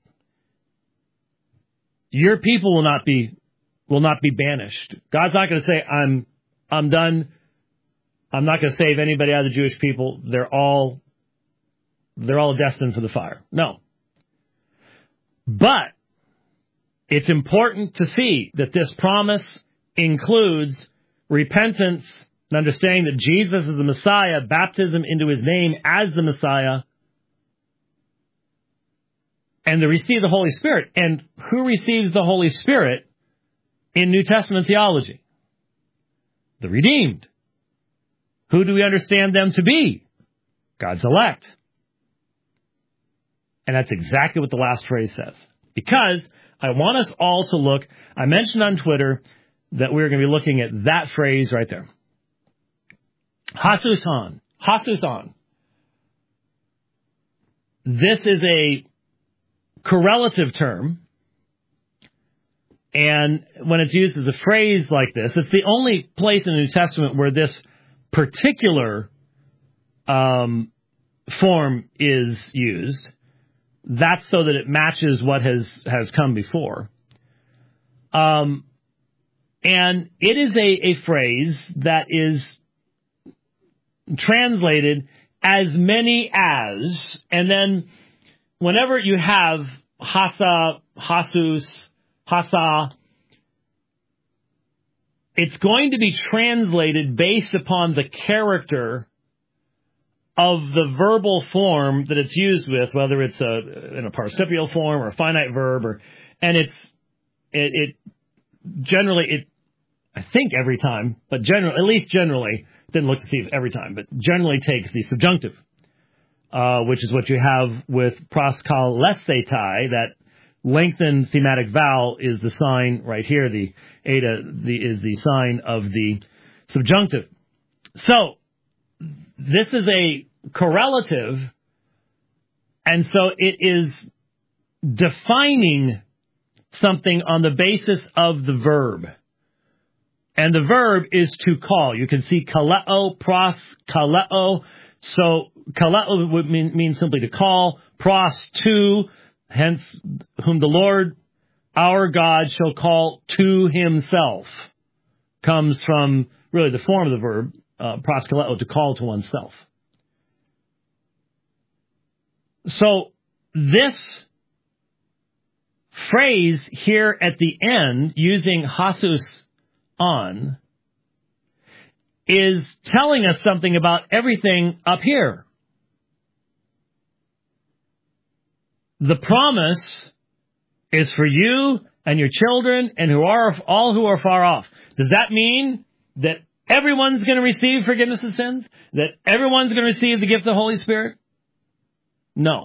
Your people will not be will not be banished. God's not going to say, I'm I'm done. I'm not going to save anybody out of the Jewish people. They're all they're all destined for the fire. No. But it's important to see that this promise includes repentance and understanding that Jesus is the Messiah, baptism into his name as the Messiah, and to receive the Holy Spirit. And who receives the Holy Spirit in New Testament theology? The redeemed. Who do we understand them to be? God's elect. And that's exactly what the last phrase says. Because I want us all to look, I mentioned on Twitter that we're going to be looking at that phrase right there. Hasusan. Hasusan. This is a correlative term. And when it's used as a phrase like this, it's the only place in the New Testament where this particular um, form is used. That's so that it matches what has, has come before. Um, and it is a, a phrase that is translated as many as, and then whenever you have hasa, hasus, hasa, it's going to be translated based upon the character of the verbal form that it's used with, whether it's a in a participial form or a finite verb, or and it's it, it generally it I think every time, but generally at least generally didn't look to see if every time, but generally takes the subjunctive, uh, which is what you have with proskalesetai. That lengthened thematic vowel is the sign right here. The eta the is the sign of the subjunctive. So this is a correlative, and so it is defining something on the basis of the verb. And the verb is to call. You can see kaleo, pros, kaleo. So kaleo would mean, mean simply to call. Pros, to, hence whom the Lord our God shall call to himself. Comes from really the form of the verb, uh, proskaleo, to call to oneself. So this phrase here at the end, using hasus on, is telling us something about everything up here. The promise is for you and your children and who are all who are far off. Does that mean that everyone's going to receive forgiveness of sins? That everyone's going to receive the gift of the Holy Spirit? No.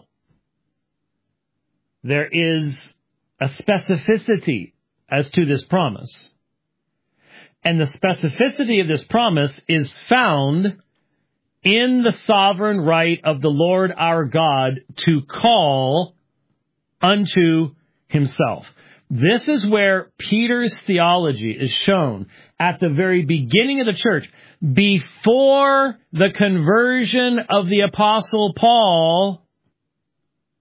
There is a specificity as to this promise. And the specificity of this promise is found in the sovereign right of the Lord our God to call unto himself. This is where Peter's theology is shown at the very beginning of the church. Before the conversion of the Apostle Paul,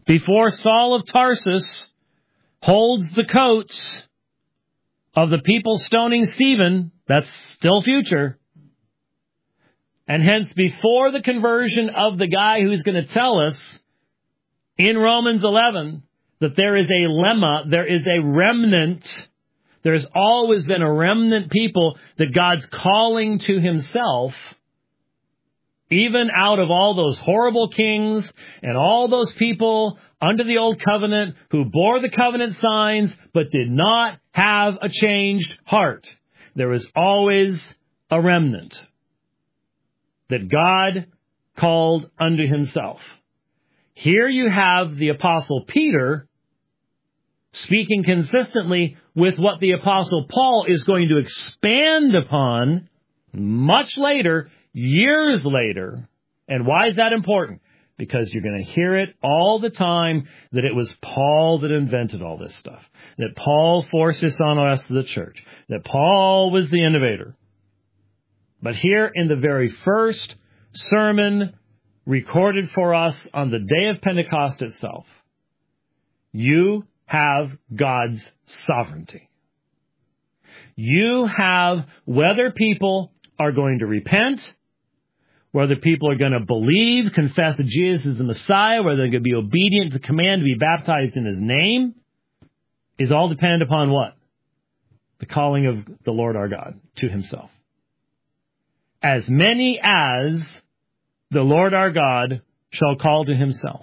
before Saul of Tarsus holds the coats of the people stoning Stephen, that's still future. And hence, before the conversion of the guy who's going to tell us in Romans eleven that there is a lemma, there is a remnant, there's always been a remnant people that God's calling to himself, even out of all those horrible kings and all those people under the old covenant who bore the covenant signs but did not have a changed heart. There is always a remnant that God called unto himself. Here you have the Apostle Peter speaking consistently with what the Apostle Paul is going to expand upon much later, years later. And why is that important? Because you're going to hear it all the time that it was Paul that invented all this stuff, that Paul forced this on the rest of the church, that Paul was the innovator. But here in the very first sermon recorded for us on the day of Pentecost itself, you have God's sovereignty. You have whether people are going to repent, whether people are going to believe, confess that Jesus is the Messiah, whether they're going to be obedient to the command to be baptized in his name, is all dependent upon what? The calling of the Lord our God to himself. As many as the Lord our God shall call to himself.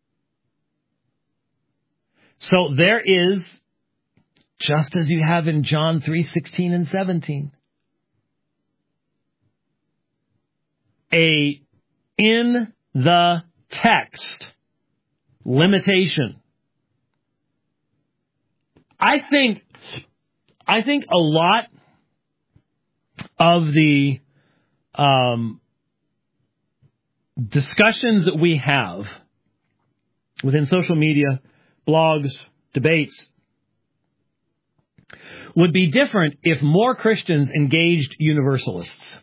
So there is, just as you have in John three sixteen and seventeen, a in the text limitation. I think, I think a lot of the um, discussions that we have within social media, blogs, debates, would be different if more Christians engaged universalists.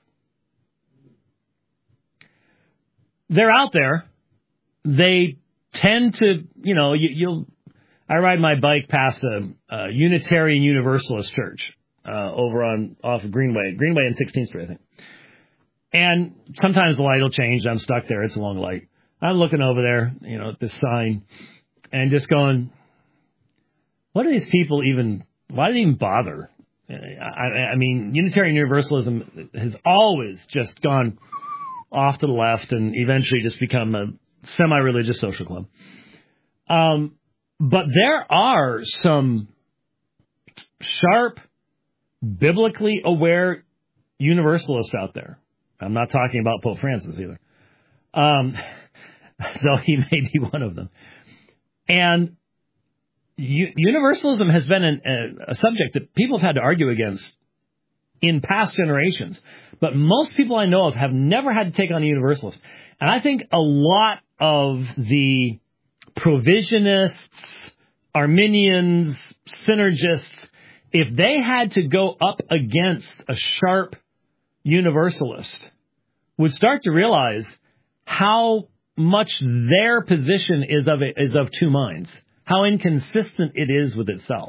They're out there. They tend to, you know, you, you'll, I ride my bike past a, a Unitarian Universalist church uh, over on, off of Greenway, Greenway and sixteenth Street, I think. And sometimes the light will change. I'm stuck there. It's a long light. I'm looking over there, you know, at this sign and just going, what are these people even, why do they even bother? I, I mean, Unitarian Universalism has always just gone off to the left and eventually just become a semi-religious social club. Um, but there are some sharp, biblically aware universalists out there. I'm not talking about Pope Francis either, um, though he may be one of them. And u- universalism has been an, a, a subject that people have had to argue against in past generations. But most people I know of have never had to take on a universalist. And I think a lot of the provisionists, Arminians, synergists, if they had to go up against a sharp universalist, would start to realize how much their position is of a, is of two minds, how inconsistent it is with itself.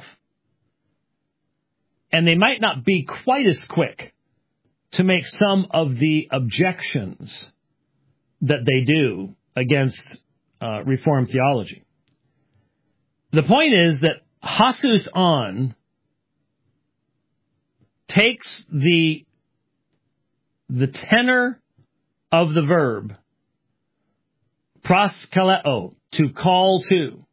And they might not be quite as quick to make some of the objections that they do against uh, Reformed theology. The point is that Hasus on takes the the tenor of the verb proskaleo, to call to,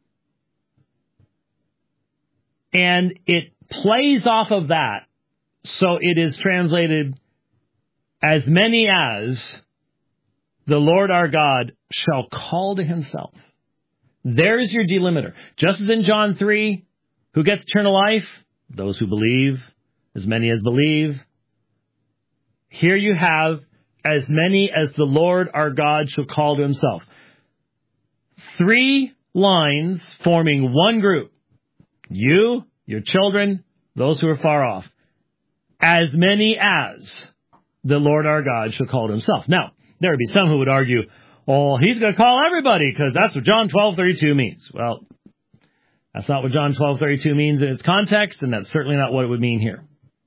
and it plays off of that, so it is translated as many as the Lord our God shall call to himself. There's your delimiter. Just as in John three, who gets eternal life? Those who believe, as many as believe. Here you have as many as the Lord our God shall call to himself. Three lines forming one group. You, your children, those who are far off. As many as the Lord our God shall call to himself. Now, there would be some who would argue, Oh, he's going to call everybody because that's what John twelve thirty-two means. Well, that's not what John twelve thirty-two means in its context, and that's certainly not what it would mean here.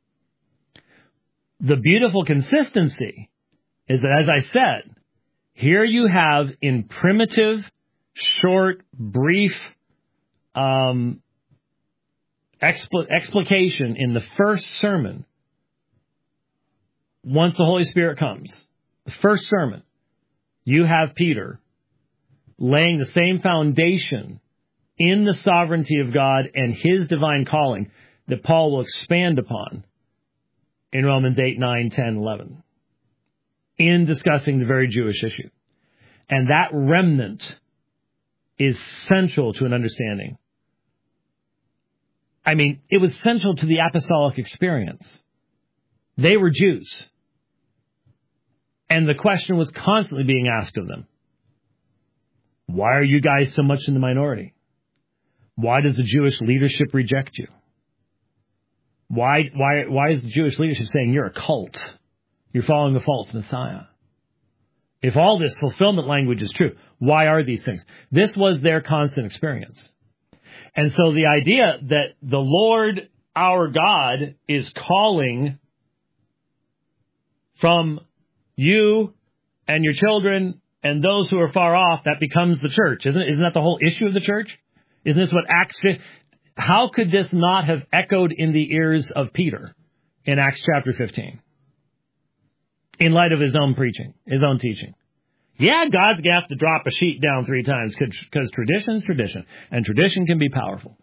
The beautiful consistency is that, as I said, here you have in primitive, short, brief um, expl- explication in the first sermon, once the Holy Spirit comes, the first sermon, you have Peter laying the same foundation in the sovereignty of God and his divine calling that Paul will expand upon in Romans eight, nine, ten, eleven, in discussing the very Jewish issue. And that remnant is central to an understanding. I mean, it was central to the apostolic experience. They were Jews. And the question was constantly being asked of them. Why are you guys so much in the minority? Why does the Jewish leadership reject you? Why, why, why is the Jewish leadership saying you're a cult? You're following a false Messiah. If all this fulfillment language is true, why are these things? This was their constant experience. And so the idea that the Lord, our God, is calling from you and your children and those who are far off, that becomes the church. Isn't it? Isn't that the whole issue of the church? Isn't this what Acts... How could this not have echoed in the ears of Peter in Acts chapter fifteen? In light of his own preaching, his own teaching. Yeah, God's going to have to drop a sheet down three times because tradition's tradition, and tradition can be powerful.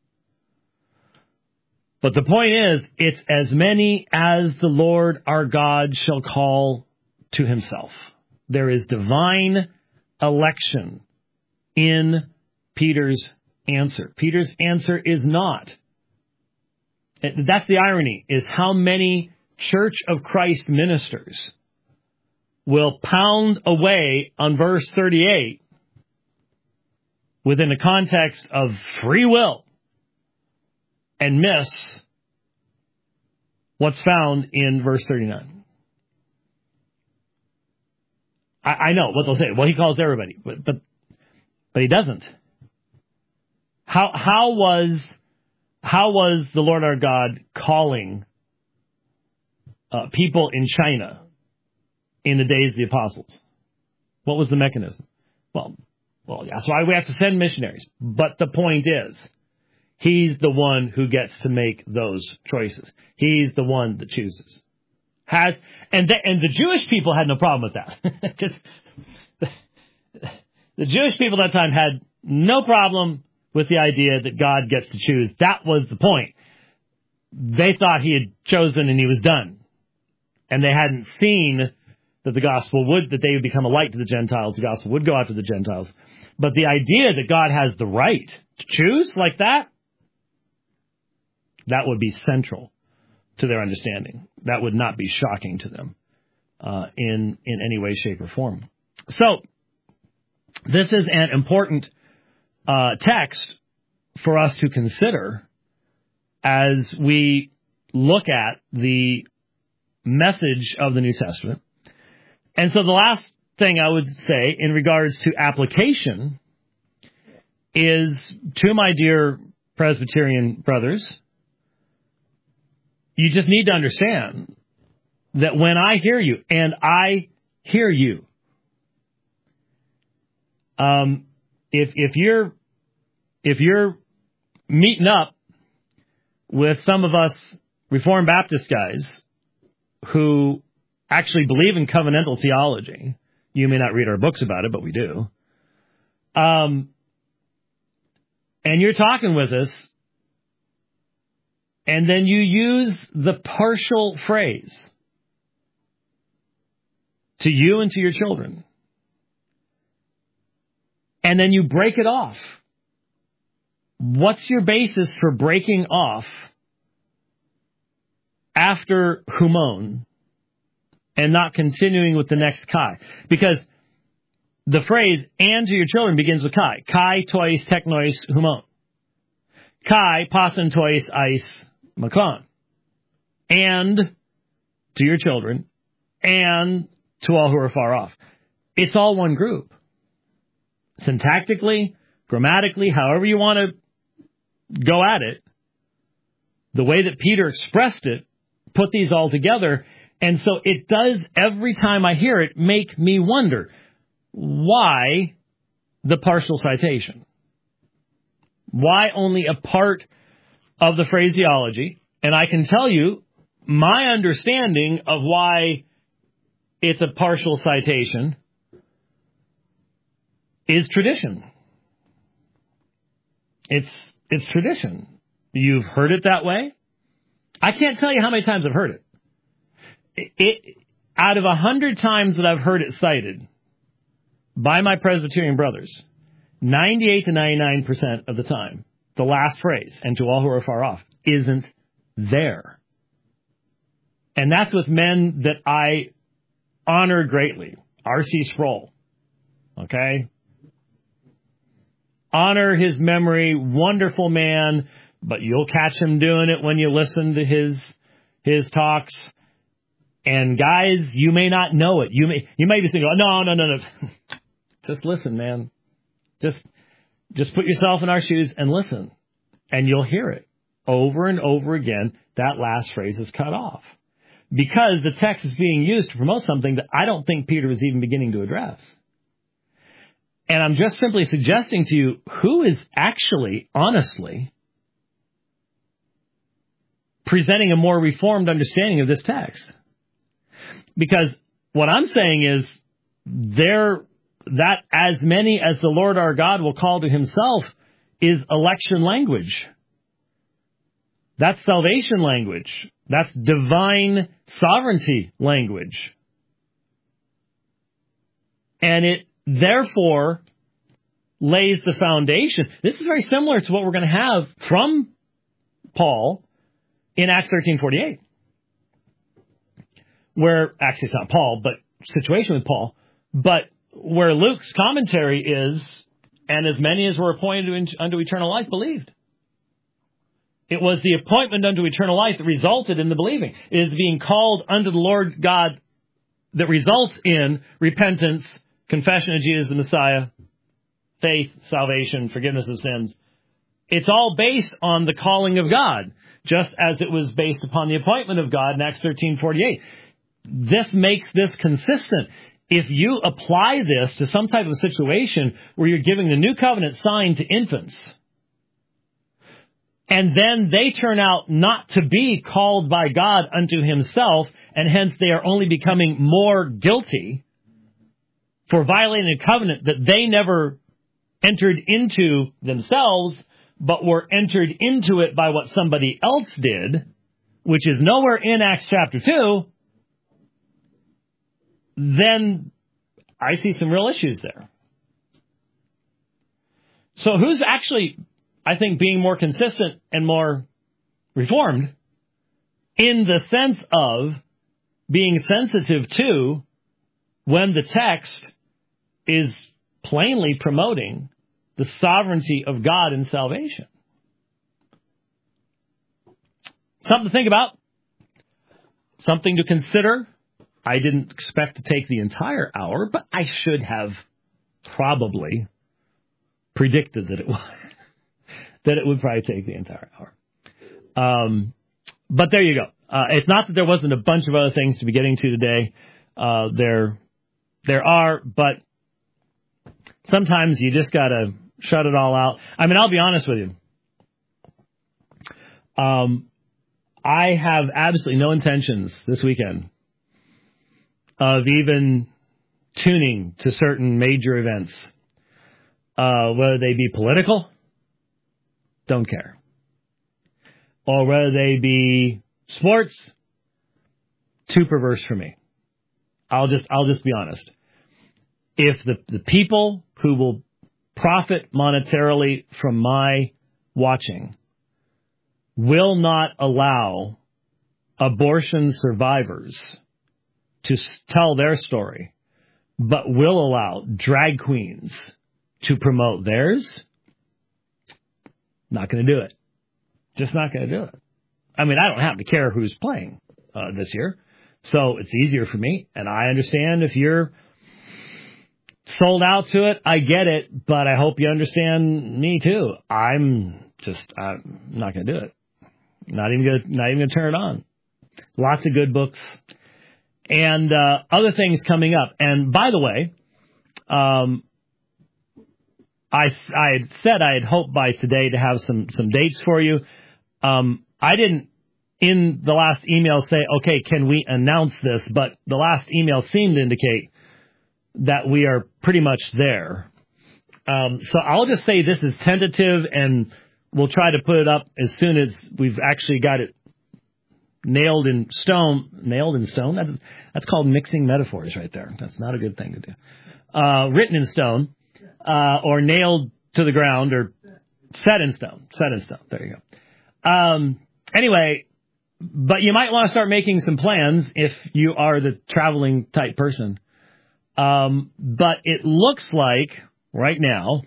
But the point is, it's as many as the Lord our God shall call to himself. There is divine election in Peter's answer. Peter's answer is not. That's the irony, is how many Church of Christ ministers will pound away on verse thirty-eight within the context of free will and miss what's found in verse thirty-nine. I, I know what they'll say. Well, he calls everybody, but but but he doesn't. How how was how was the Lord our God calling uh, people in China in the days of the apostles? What was the mechanism? Well, well, that's why we have to send missionaries. But the point is, he's the one who gets to make those choices. He's the one that chooses. Has and the, and the Jewish people had no problem with that. the, the Jewish people at that time had no problem with the idea that God gets to choose. That was the point. They thought he had chosen and he was done. And they hadn't seen that the gospel would, that they would become a light to the Gentiles. The gospel would go out to the Gentiles. But the idea that God has the right to choose like that, that would be central to their understanding. That would not be shocking to them uh, in, in any way, shape, or form. So, this is an important Uh, text for us to consider as we look at the message of the New Testament. And so the last thing I would say in regards to application is, to my dear Presbyterian brothers, you just need to understand that when I hear you, and I hear you, um, if if you're if you're meeting up with some of us Reformed Baptist guys who actually believe in covenantal theology, you may not read our books about it, but we do. Um, and you're talking with us, and then you use the partial phrase to you and to your children, and then you break it off. What's your basis for breaking off after humon and not continuing with the next kai? Because the phrase "and to your children" begins with kai. Kai, tois, teknois, humon. Kai, pasen, tois, eis, makon. And to your children, and to all who are far off. It's all one group. Syntactically, grammatically, however you want to go at it, the way that Peter expressed it, put these all together. And so it does, every time I hear it, make me wonder, why the partial citation? Why only a part of the phraseology? And I can tell you, my understanding of why it's a partial citation is tradition. It's it's tradition. You've heard it that way. I can't tell you how many times I've heard it. It, it out of a hundred times that I've heard it cited by my Presbyterian brothers, ninety-eight to ninety-nine percent of the time, the last phrase, and to all who are far off, isn't there. And that's with men that I honor greatly. R C Sproul. Okay? Honor his memory, wonderful man, but you'll catch him doing it when you listen to his his talks. And guys, you may not know it. You may you may be thinking, oh, no, no, no, no. Just listen, man. Just just put yourself in our shoes and listen. And you'll hear it over and over again. That last phrase is cut off. Because the text is being used to promote something that I don't think Peter was even beginning to address. And I'm just simply suggesting to you, who is actually, honestly, presenting a more reformed understanding of this text? Because what I'm saying is, there, that as many as the Lord our God will call to himself is election language. That's salvation language. That's divine sovereignty language. And it therefore lays the foundation. This is very similar to what we're going to have from Paul in Acts thirteen forty-eight. Where, actually it's not Paul, but situation with Paul, but where Luke's commentary is, and as many as were appointed unto eternal life believed. It was the appointment unto eternal life that resulted in the believing. It is being called unto the Lord God that results in repentance, confession of Jesus the Messiah, faith, salvation, forgiveness of sins. It's all based on the calling of God, just as it was based upon the appointment of God in Acts thirteen forty-eight. This makes this consistent. If you apply this to some type of situation where you're giving the new covenant sign to infants, and then they turn out not to be called by God unto himself, and hence they are only becoming more guilty for violating a covenant that they never entered into themselves, but were entered into it by what somebody else did, which is nowhere in Acts chapter two, then I see some real issues there. So who's actually, I think, being more consistent and more reformed in the sense of being sensitive to when the text is plainly promoting the sovereignty of God in salvation? Something to think about. Something to consider. I didn't expect to take the entire hour, but I should have probably predicted that it would, that it would probably take the entire hour. Um, but there you go. Uh, it's not that there wasn't a bunch of other things to be getting to today. Uh, there, there are, but sometimes you just gotta shut it all out. I mean, I'll be honest with you. Um, I have absolutely no intentions this weekend of even tuning to certain major events, uh, whether they be political, don't care, or whether they be sports, too perverse for me. I'll just, I'll just be honest. If the, the people who will profit monetarily from my watching will not allow abortion survivors to tell their story, but will allow drag queens to promote theirs, not going to do it. Just not going to do it. I mean, I don't happen to care who's playing uh, this year, so it's easier for me. And I understand if you're sold out to it. I get it, but I hope you understand me too. I'm just I'm not going to do it. Not even going not even going to turn it on. Lots of good books and uh, other things coming up. And by the way, um, I I had said I had hoped by today to have some some dates for you. Um, I didn't in the last email say, okay, can we announce this? But the last email seemed to indicate that we are pretty much there. Um, so I'll just say this is tentative, and we'll try to put it up as soon as we've actually got it nailed in stone. Nailed in stone? That's, that's called mixing metaphors right there. That's not a good thing to do. Uh, written in stone, uh, or nailed to the ground, or set in stone. Set in stone. There you go. Um, anyway, but you might want to start making some plans if you are the traveling type person. Um, but it looks like right now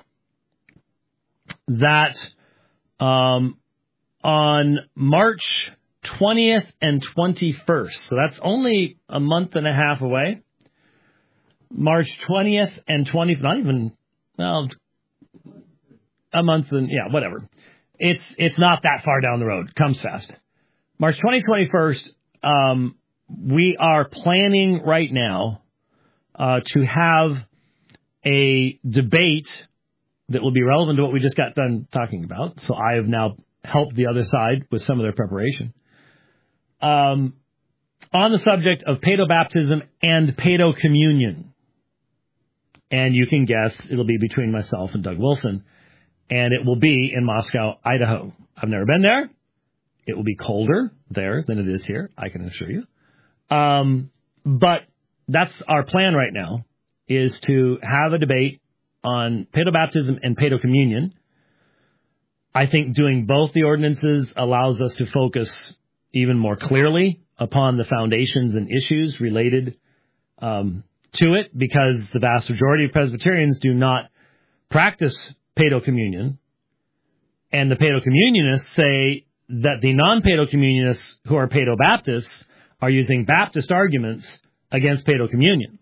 that um, on March twentieth and twenty-first, so that's only a month and a half away, March twentieth and twentieth, not even, well, a month and, yeah, whatever. It's it's not that far down the road. Comes fast. March twentieth, twenty-first, um, we are planning right now Uh, to have a debate that will be relevant to what we just got done talking about. So I have now helped the other side with some of their preparation. Um, on the subject of paedobaptism and paedocommunion. And you can guess it'll be between myself and Doug Wilson. And it will be in Moscow, Idaho. I've never been there. It will be colder there than it is here, I can assure you. Um, but that's our plan right now, is to have a debate on paedobaptism and paedocommunion. I think doing both the ordinances allows us to focus even more clearly upon the foundations and issues related um, to it, because the vast majority of Presbyterians do not practice paedocommunion, and the paedocommunionists say that the non-paedocommunionists who are paedobaptists are using Baptist arguments against paedocommunion.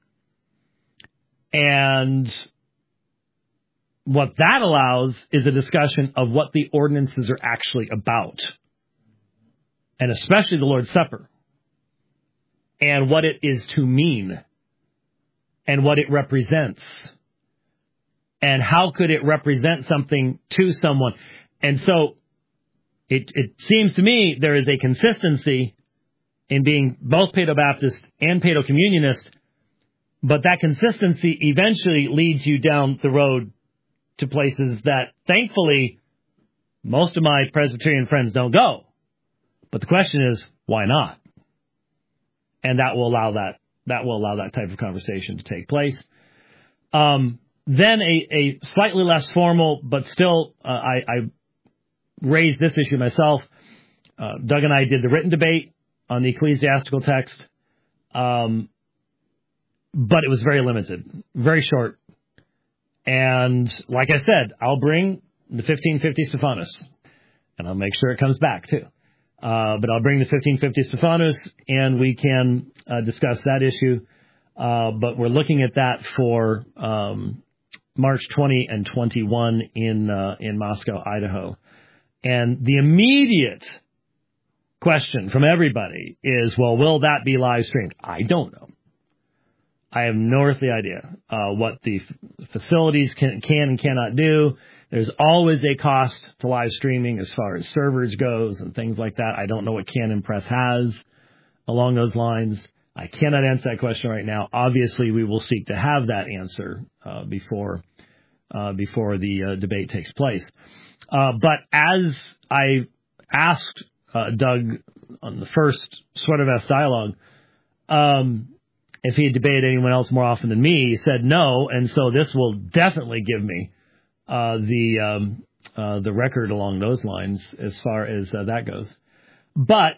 And what that allows is a discussion of what the ordinances are actually about, and especially the Lord's Supper, and what it is to mean, and what it represents, and how could it represent something to someone. And so it, it seems to me there is a consistency in being both paedobaptist and paedocommunionist, but that consistency eventually leads you down the road to places that, thankfully, most of my Presbyterian friends don't go. But the question is, why not? And that will allow that that will allow that type of conversation to take place. Um, then a, a slightly less formal, but still, uh, I, I raised this issue myself. Uh, Doug and I did the written debate on the ecclesiastical text, um, but it was very limited, very short. And like I said, I'll bring the fifteen fifty Stephanus, and I'll make sure it comes back too. Uh, but I'll bring the fifteen fifty Stephanus, and we can uh, discuss that issue. Uh, but we're looking at that for um, March twentieth and twenty-first in uh, in Moscow, Idaho. And the immediate question from everybody is, well, will that be live streamed? I don't know. I have no earthly idea uh, what the f- facilities can, can and cannot do. There's always a cost to live streaming as far as servers goes and things like that. I don't know what Canon Press has along those lines. I cannot answer that question right now. Obviously, we will seek to have that answer uh, before uh, before the uh, debate takes place. Uh, but as I asked Uh, Doug on the first Sweater Vest dialogue, um, if he had debated anyone else more often than me, he said no, and so this will definitely give me uh, the um, uh, the record along those lines as far as uh, that goes. But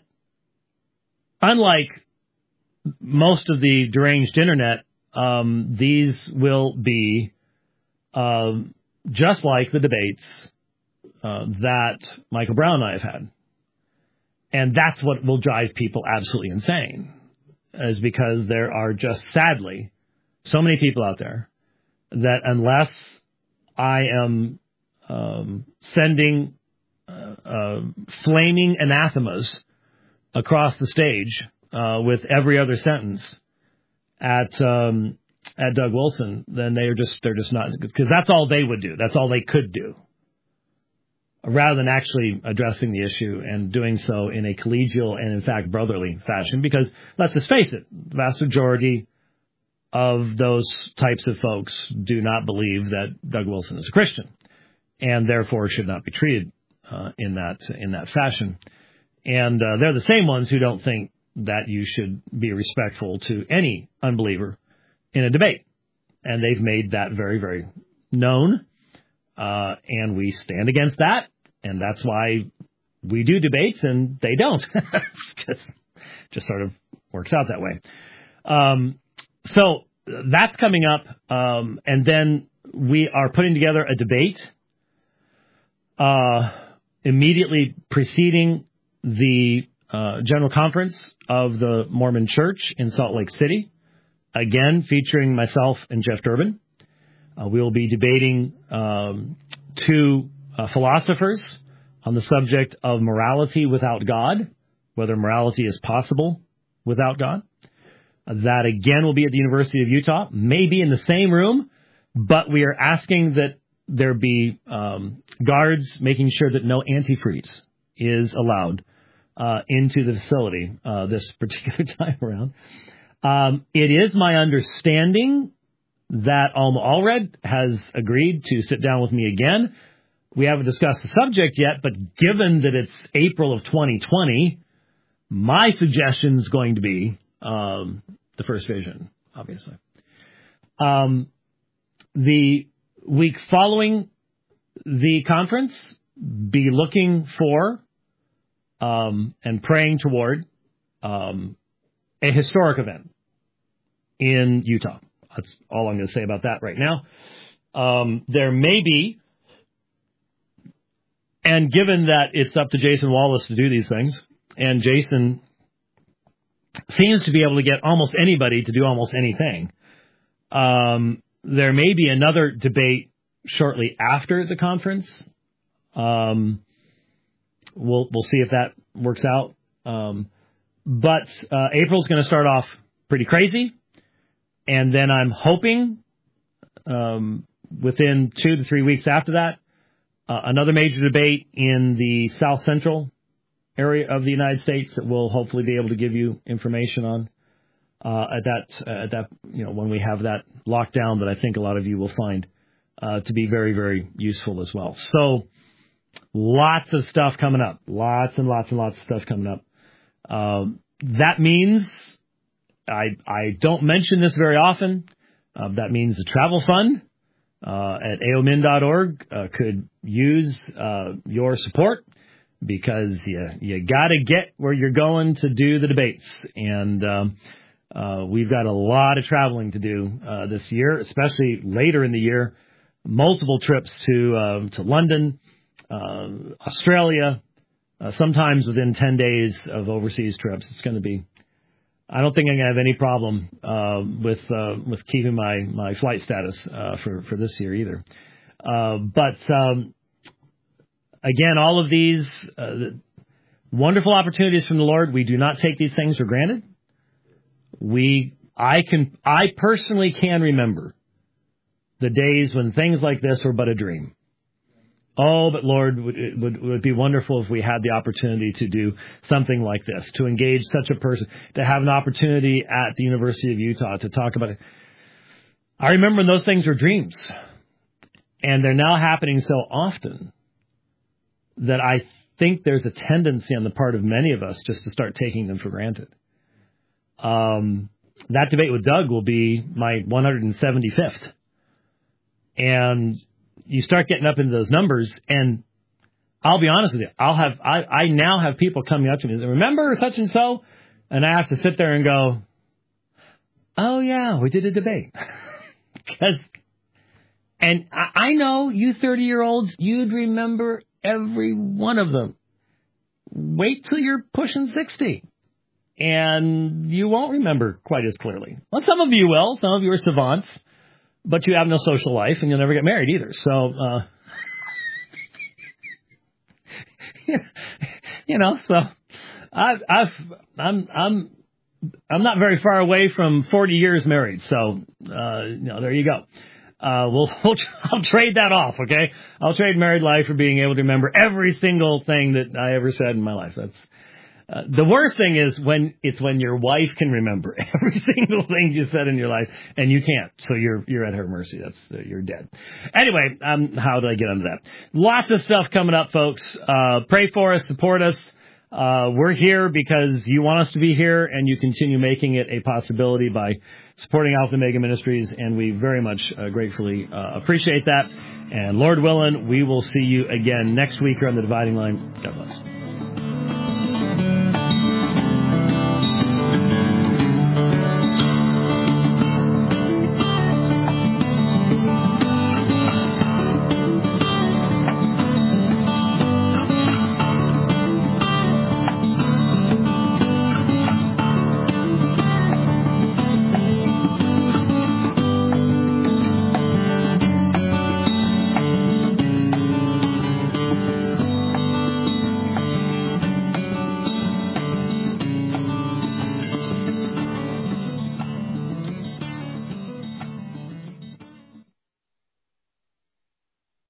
unlike most of the deranged internet, um, these will be uh, just like the debates uh, that Michael Brown and I have had. And that's what will drive people absolutely insane, is because there are just, sadly, so many people out there that unless I am um, sending uh, uh, flaming anathemas across the stage uh, with every other sentence at um, at Doug Wilson, then they are just they're just not, because that's all they would do. That's all they could do, rather than actually addressing the issue and doing so in a collegial and, in fact, brotherly fashion. Because let's just face it, the vast majority of those types of folks do not believe that Doug Wilson is a Christian, and therefore should not be treated uh, in that in that fashion. And uh, they're the same ones who don't think that you should be respectful to any unbeliever in a debate. And they've made that very, very known. Uh, and we stand against that. And that's why we do debates and they don't. It just sort of works out that way. Um, so that's coming up. Um, and then we are putting together a debate uh, immediately preceding the uh, General Conference of the Mormon Church in Salt Lake City, again featuring myself and Jeff Durbin. Uh, we will be debating um, two uh, philosophers on the subject of morality without God, whether morality is possible without God. Uh, that, again, will be at the University of Utah, maybe in the same room, but we are asking that there be um, guards making sure that no antifreeze is allowed uh, into the facility uh, this particular time around. Um, it is my understanding that Alma Allred has agreed to sit down with me again. We haven't discussed the subject yet, but given that it's April of twenty twenty, my suggestion is going to be um, the First Vision, obviously. Um, the week following the conference, be looking for um, and praying toward um, a historic event in Utah. That's all I'm going to say about that right now. Um, there may be, and given that it's up to Jason Wallace to do these things, and Jason seems to be able to get almost anybody to do almost anything, um, there may be another debate shortly after the conference. Um, we'll we'll see if that works out. Um, but uh, April's going to start off pretty crazy. And then I'm hoping um, within two to three weeks after that, uh, another major debate in the South Central area of the United States that we'll hopefully be able to give you information on uh, at that, uh, at that, you know, when we have that locked down, that I think a lot of you will find uh, to be very, very useful as well. So lots of stuff coming up, lots and lots and lots of stuff coming up. Um, that means I, I don't mention this very often. Uh, that means the travel fund uh, at A O M N dot org uh, could use uh, your support, because you, you got to get where you're going to do the debates. And um, uh, we've got a lot of traveling to do uh, this year, especially later in the year. Multiple trips to uh, to London, uh, Australia, uh, sometimes within ten days of overseas trips. It's going to be, I don't think I'm going to have any problem uh, with uh, with keeping my, my flight status uh, for, for this year either. Uh, but, um, again, all of these uh, wonderful opportunities from the Lord, we do not take these things for granted. We, I can, I personally can remember the days when things like this were but a dream. Oh, but Lord, it would, would be wonderful if we had the opportunity to do something like this, to engage such a person, to have an opportunity at the University of Utah to talk about it. I remember when those things were dreams, and they're now happening so often that I think there's a tendency on the part of many of us just to start taking them for granted. Um, that debate with Doug will be my one hundred seventy-fifth. And you start getting up into those numbers, and I'll be honest with you, I'll have I, I now have people coming up to me and say, remember such and so? And I have to sit there and go, oh yeah, we did a debate. Because, and I, I know you thirty-year-olds, you'd remember every one of them. Wait till you're pushing sixty, and you won't remember quite as clearly. Well, some of you will. Some of you are savants. but you have no social life, and you'll never get married either. So, uh, you know, so I've, I've, I'm, I'm, I'm not very far away from forty years married. So, uh, you know, there you go. Uh, we'll, we'll, I'll trade that off. Okay. I'll trade married life for being able to remember every single thing that I ever said in my life. That's, Uh, the worst thing is when it's when your wife can remember every single thing you said in your life and you can't. So you're you're at her mercy. That's uh, you're dead. Anyway, um, how did I get onto that? Lots of stuff coming up, folks. Uh, pray for us, support us. Uh, we're here because you want us to be here, and you continue making it a possibility by supporting Alpha and Omega Ministries, and we very much uh, gratefully uh, appreciate that. And Lord willing, we will see you again next week here on The Dividing Line. God bless.